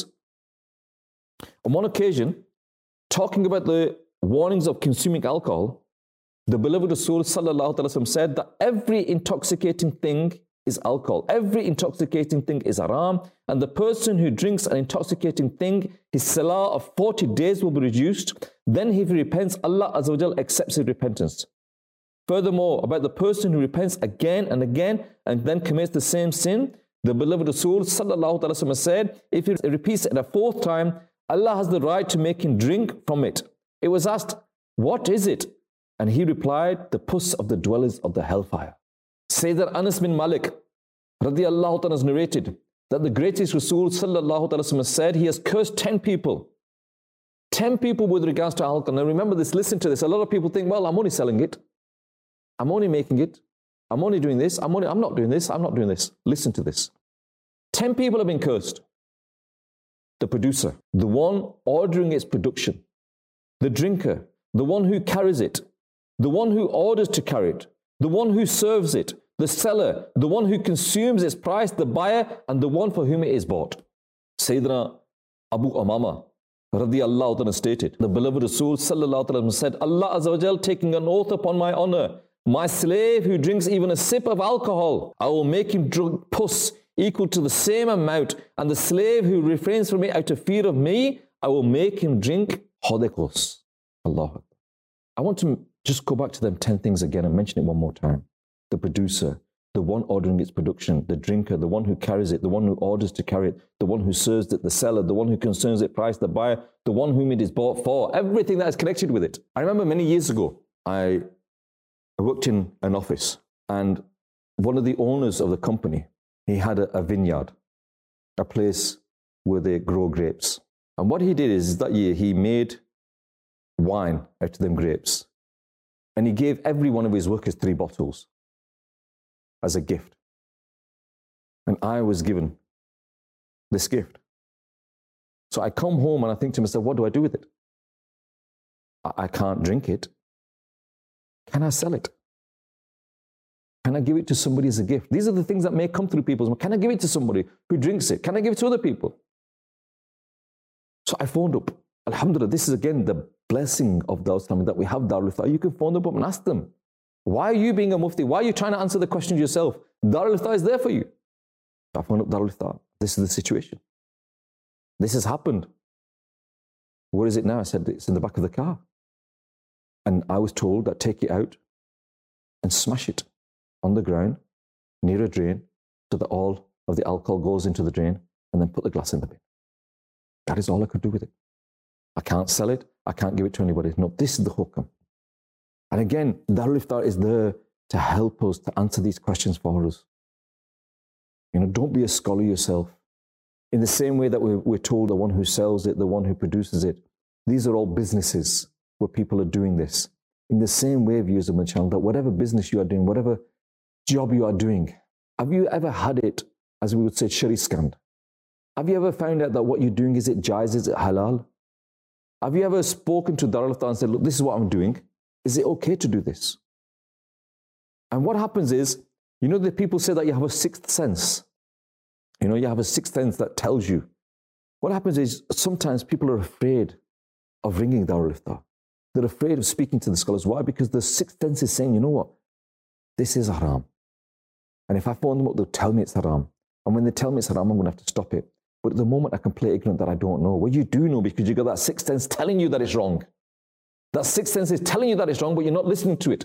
On one occasion, talking about the warnings of consuming alcohol, the beloved Rasul sallallahu alaihi wasallam said that every intoxicating thing is alcohol. Every intoxicating thing is haram, and the person who drinks an intoxicating thing, his salah of 40 days will be reduced. Then if he repents, Allah Azza wa Jal accepts his repentance. Furthermore, about the person who repents again and again and then commits the same sin, the beloved Rasul sallallahu alaihi wasallam said, if he repeats it a fourth time, Allah has the right to make him drink from it. It was asked, what is it? And he replied, the pus of the dwellers of the hellfire. Sayyidina Anas bin Malik radiyallahu ta'ala has narrated that the greatest Rasul sallallahu alaihi wasallam said he has cursed 10 people. 10 people with regards to alcohol. Now remember this, listen to this. A lot of people think, well, I'm only selling it. I'm only making it. I'm only doing this. I'm not doing this. I'm not doing this. Listen to this. 10 people have been cursed. The producer, the one ordering its production, the drinker, the one who carries it, the one who orders to carry it, the one who serves it, the seller, the one who consumes its price, the buyer, and the one for whom it is bought. Sayyidina Abu Umama radiyallahu ta'ala stated, the beloved Rasul sallallahu ta'ala said, Allah Azza wa Jal taking an oath upon my honor, my slave who drinks even a sip of alcohol, I will make him drink pus equal to the same amount, and the slave who refrains from it out of fear of me, I will make him drink hodekos. Allah. I want to just go back to them 10 things again and mention it one more time. The producer, the one ordering its production, the drinker, the one who carries it, the one who orders to carry it, the one who serves it, the seller, the one who concerns it, price, the buyer, the one whom it is bought for, everything that is connected with it. I remember many years ago, I worked in an office, and one of the owners of the company, he had a vineyard, a place where they grow grapes. And what he did is that year, he made wine out of them grapes. And he gave every one of his workers 3 bottles as a gift. And I was given this gift. So I come home and I think to myself, what do I do with it? I can't drink it. Can I sell it? Can I give it to somebody as a gift? These are the things that may come through people's mind. Can I give it to somebody who drinks it? Can I give it to other people? So I phoned up. Alhamdulillah, this is again the blessing of Darul Islam, that we have Darul Iftar. You can phone them up and ask them, why are you being a mufti? Why are you trying to answer the questions yourself? Darul Iftar is there for you. I phoned up Darul Iftar. This is the situation. This has happened. Where is it now? I said, it's in the back of the car. And I was told that take it out and smash it on the ground near a drain so that all of the alcohol goes into the drain, and then put the glass in the bin. That is all I could do with it. I can't sell it. I can't give it to anybody. No, this is the hukam. And again, Darul Iftar is there to help us to answer these questions for us. You know, don't be a scholar yourself. In the same way that we're told the one who sells it, the one who produces it, these are all businesses where people are doing this. In the same way, viewers of my channel, that whatever business you are doing, whatever job you are doing, have you ever had it, as we would say, shari scanned? Have you ever found out that what you're doing, is it jaiz, is it halal? Have you ever spoken to Darul Iftar and said, look, this is what I'm doing. Is it okay to do this? And what happens is, you know, the people say that you have a sixth sense. You know, you have a sixth sense that tells you. What happens is, sometimes people are afraid of ringing Darul Iftar. They're afraid of speaking to the scholars. Why? Because the sixth sense is saying, you know what? This is haram. And if I phone them up, they'll tell me it's haram. And when they tell me it's haram, I'm going to have to stop it. But at the moment, I can play ignorant that I don't know. Well, you do know, because you've got that sixth sense telling you that it's wrong. That sixth sense is telling you that it's wrong, but you're not listening to it.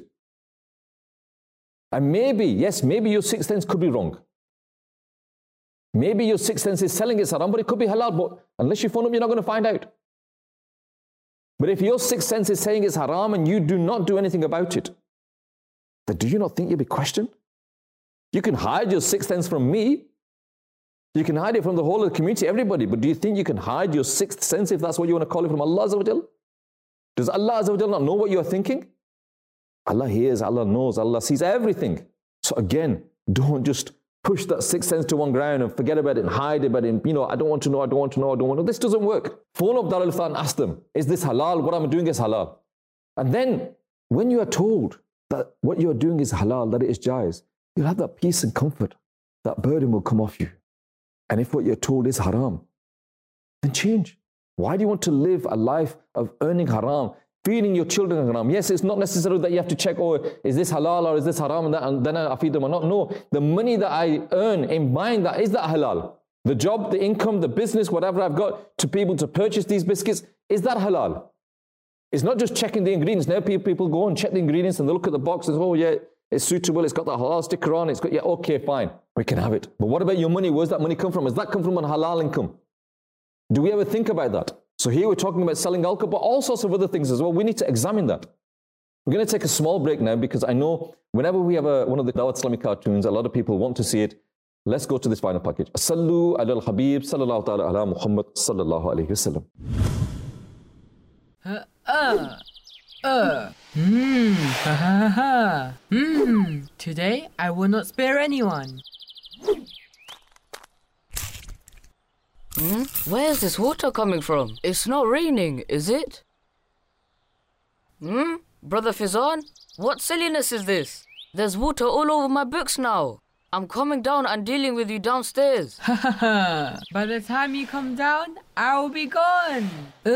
And maybe, yes, maybe your sixth sense could be wrong. Maybe your sixth sense is telling it's haram, but it could be halal. But unless you phone up, you're not going to find out. But if your sixth sense is saying it's haram and you do not do anything about it, then do you not think you'll be questioned? You can hide your sixth sense from me. You can hide it from the whole of the community, everybody. But do you think you can hide your sixth sense, if that's what you want to call it, from Allah Azza wa Jal? Does Allah Azza wa Jal not know what you are thinking? Allah hears, Allah knows, Allah sees everything. So again, don't just push that sixth sense to one ground and forget about it and hide about it. And, you know, I don't want to know, I don't want to know, I don't want to know. This doesn't work. Phone up Darul Iftar and ask them, is this halal? What I'm doing is halal. And then when you are told that what you are doing is halal, that it is jaiz, you'll have that peace and comfort. That burden will come off you. And if what you're told is haram, then change. Why do you want to live a life of earning haram, feeding your children haram? Yes, it's not necessarily that you have to check, oh, is this halal or is this haram, and then I feed them or not. No, the money that I earn in buying that, is that halal? The job, the income, the business, whatever I've got to be able to purchase these biscuits, is that halal? It's not just checking the ingredients. Now people go and check the ingredients and they look at the box and say, oh yeah, it's suitable, it's got the halal sticker on, it's got, yeah, okay, fine, we can have it. But what about your money? Where's that money come from? Does that come from a halal income? Do we ever think about that? So here we're talking about selling alcohol, but all sorts of other things as well. We need to examine that. We're going to take a small break now, because I know whenever we have one of the Dawat Islamic cartoons, a lot of people want to see it. Let's go to this final package. Sallu ala al-Habib, sallallahu ta'ala ala Muhammad, sallallahu alayhi wa sallam. Today I will not spare anyone. Where's this water coming from? It's not raining, is it? Brother Fizan, what silliness is this? There's water all over my books now. I'm coming down and dealing with you downstairs. By the time you come down, I will be gone.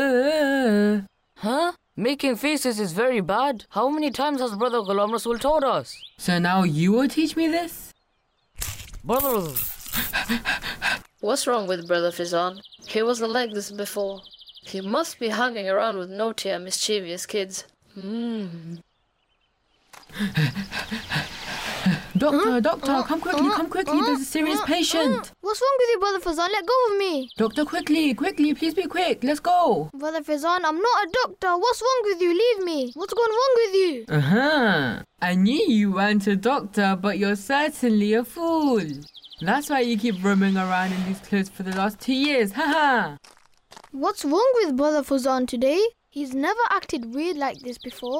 Huh? Making faces is very bad. How many times has Brother Ghulam Rasul told us? So now you will teach me this? Brother... What's wrong with Brother Fizan? He wasn't like this before. He must be hanging around with naughty and mischievous kids. Don't Doctor, come quickly, there's a serious patient. What's wrong with you, Brother Fazan? Let go of me. Doctor, quickly, please be quick, let's go. Brother Fazan, I'm not a doctor. What's wrong with you? Leave me. What's gone wrong with you? I knew you weren't a doctor, but you're certainly a fool. That's why you keep roaming around in these clothes for the last 2 years, haha. What's wrong with Brother Fazan today? He's never acted weird like this before.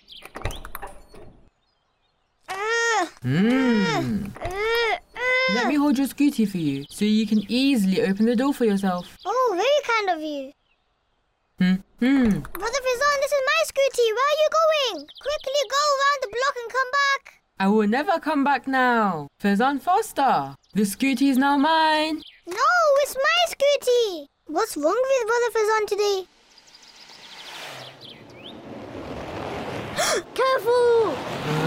Let me hold your scooty for you, so you can easily open the door for yourself. Oh, very kind of you. Brother Fazan, this is my scooty. Where are you going? Quickly go around the block and come back. I will never come back now. Fazan, faster. The scooty is now mine. No, it's my scooty. What's wrong with Brother Fazan today? Careful!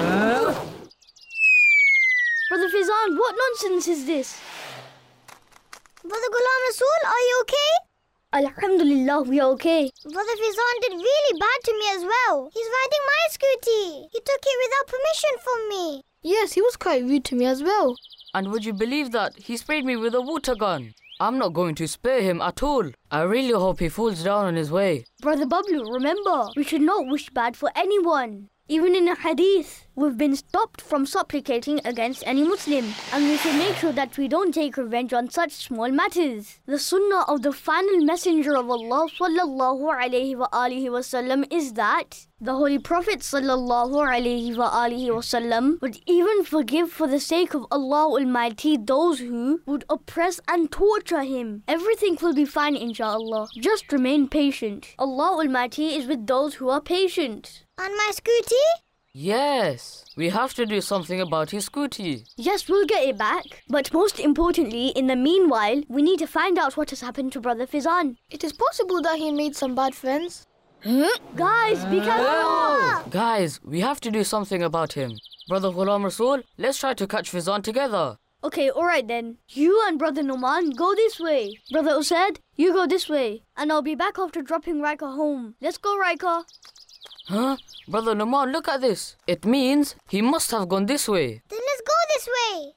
Brother Fazan, what nonsense is this? Brother Ghulam Rasool, are you okay? Alhamdulillah, we are okay. Brother Fazan did really bad to me as well. He's riding my scooty. He took it without permission from me. Yes, he was quite rude to me as well. And would you believe that? He sprayed me with a water gun. I'm not going to spare him at all. I really hope he falls down on his way. Brother Bablu, remember, we should not wish bad for anyone. Even in a hadith, we've been stopped from supplicating against any Muslim, and we should make sure that we don't take revenge on such small matters. The sunnah of the final messenger of Allah sallallahu alaihi wasallam is that the Holy Prophet sallallahu alaihi wasallam would even forgive for the sake of Allah Almighty those who would oppress and torture him. Everything will be fine, inshallah. Just remain patient. Allah Almighty is with those who are patient. And my scooty? Yes, we have to do something about his scooty. Yes, we'll get it back. But most importantly, in the meanwhile, we need to find out what has happened to Brother Fazan. It is possible that he made some bad friends. Guys, be careful! Guys, we have to do something about him. Brother Ghulam Rasool, let's try to catch Fazan together. Okay, alright then. You and Brother Noman go this way. Brother Usaid, you go this way. And I'll be back after dropping Raika home. Let's go, Raika. Huh? Brother Noman, look at this. It means he must have gone this way. Then let's go this way.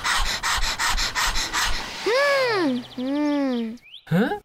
Huh?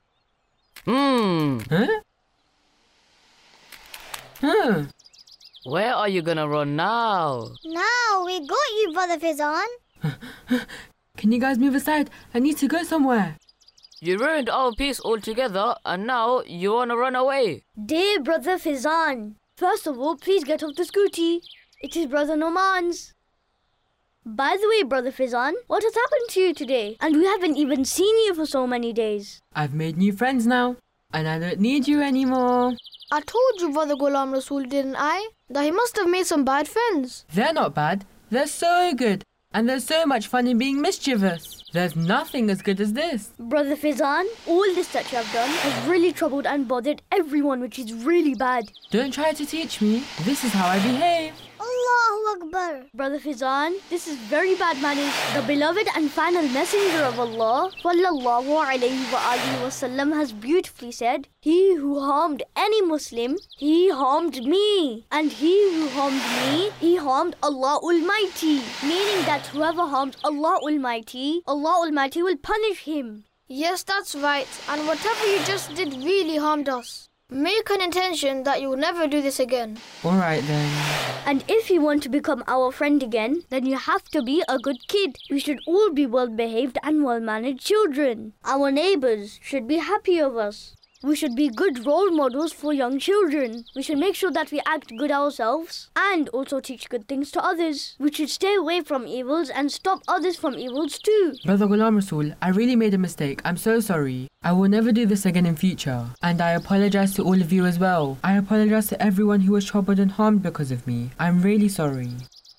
Where are you gonna run now? Now we got you, Brother Fazan. Can you guys move aside? I need to go somewhere. You ruined our peace altogether, and now you wanna run away. Dear Brother Fazan, first of all, please get off the scooty. It is Brother Noman's. By the way, Brother Fazan, what has happened to you today? And we haven't even seen you for so many days. I've made new friends now, and I don't need you anymore. I told you, Brother Ghulam Rasool, didn't I? That he must have made some bad friends. They're not bad. They're so good. And there's so much fun in being mischievous. There's nothing as good as this. Brother Fazan, all this that you have done has really troubled and bothered everyone, which is really bad. Don't try to teach me. This is how I behave. Allahu Akbar. Brother Fazan, this is very bad manners. The beloved and final messenger of Allah, sallallahu alaihi wasallam, has beautifully said, he who harmed any Muslim, he harmed me. And he who harmed me, he harmed Allah Almighty. Meaning that whoever harms Allah Almighty, Allah Almighty will punish him. Yes, that's right. And whatever you just did really harmed us. Make an intention that you will never do this again. Alright then. And if you want to become our friend again, then you have to be a good kid. We should all be well-behaved and well-mannered children. Our neighbors should be happy of us. We should be good role models for young children. We should make sure that we act good ourselves and also teach good things to others. We should stay away from evils and stop others from evils too. Brother Ghulam Rasool, I really made a mistake. I'm so sorry. I will never do this again in future. And I apologize to all of you as well. I apologize to everyone who was troubled and harmed because of me. I'm really sorry.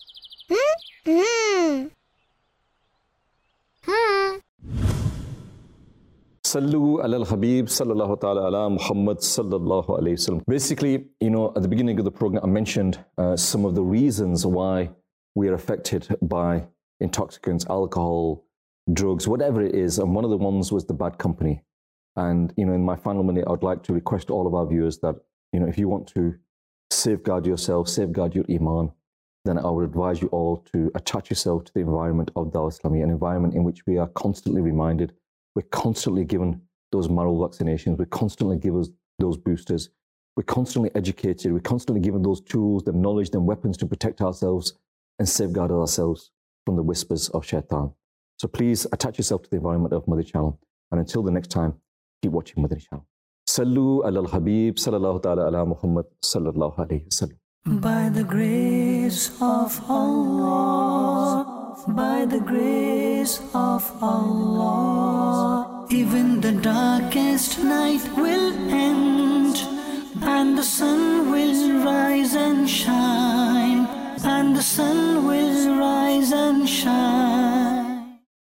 Sallu ala al-Habib sallallahu ta'ala ala Muhammad sallallahu alayhi wasallam. Basically, at the beginning of the program, I mentioned some of the reasons why we are affected by intoxicants, alcohol, drugs, whatever it is. And one of the ones was the bad company. And, in my final minute, I would like to request all of our viewers that, if you want to safeguard yourself, safeguard your iman, then I would advise you all to attach yourself to the environment of Dawah Islamiyya, an environment in which we are constantly reminded, we're constantly given those moral vaccinations, we're constantly given those boosters, we're constantly educated, we're constantly given those tools, the knowledge, and weapons to protect ourselves and safeguard ourselves from the whispers of shaitan. So please attach yourself to the environment of Madani Channel. And until the next time, keep watching Madani Channel. Sallu ala al-Habib, sallallahu ta'ala ala Muhammad, sallallahu alayhi wa sallam. By the grace of Allah, by the grace of Allah, even the darkest night will end, and the sun will rise and shine, and the sun will rise and shine.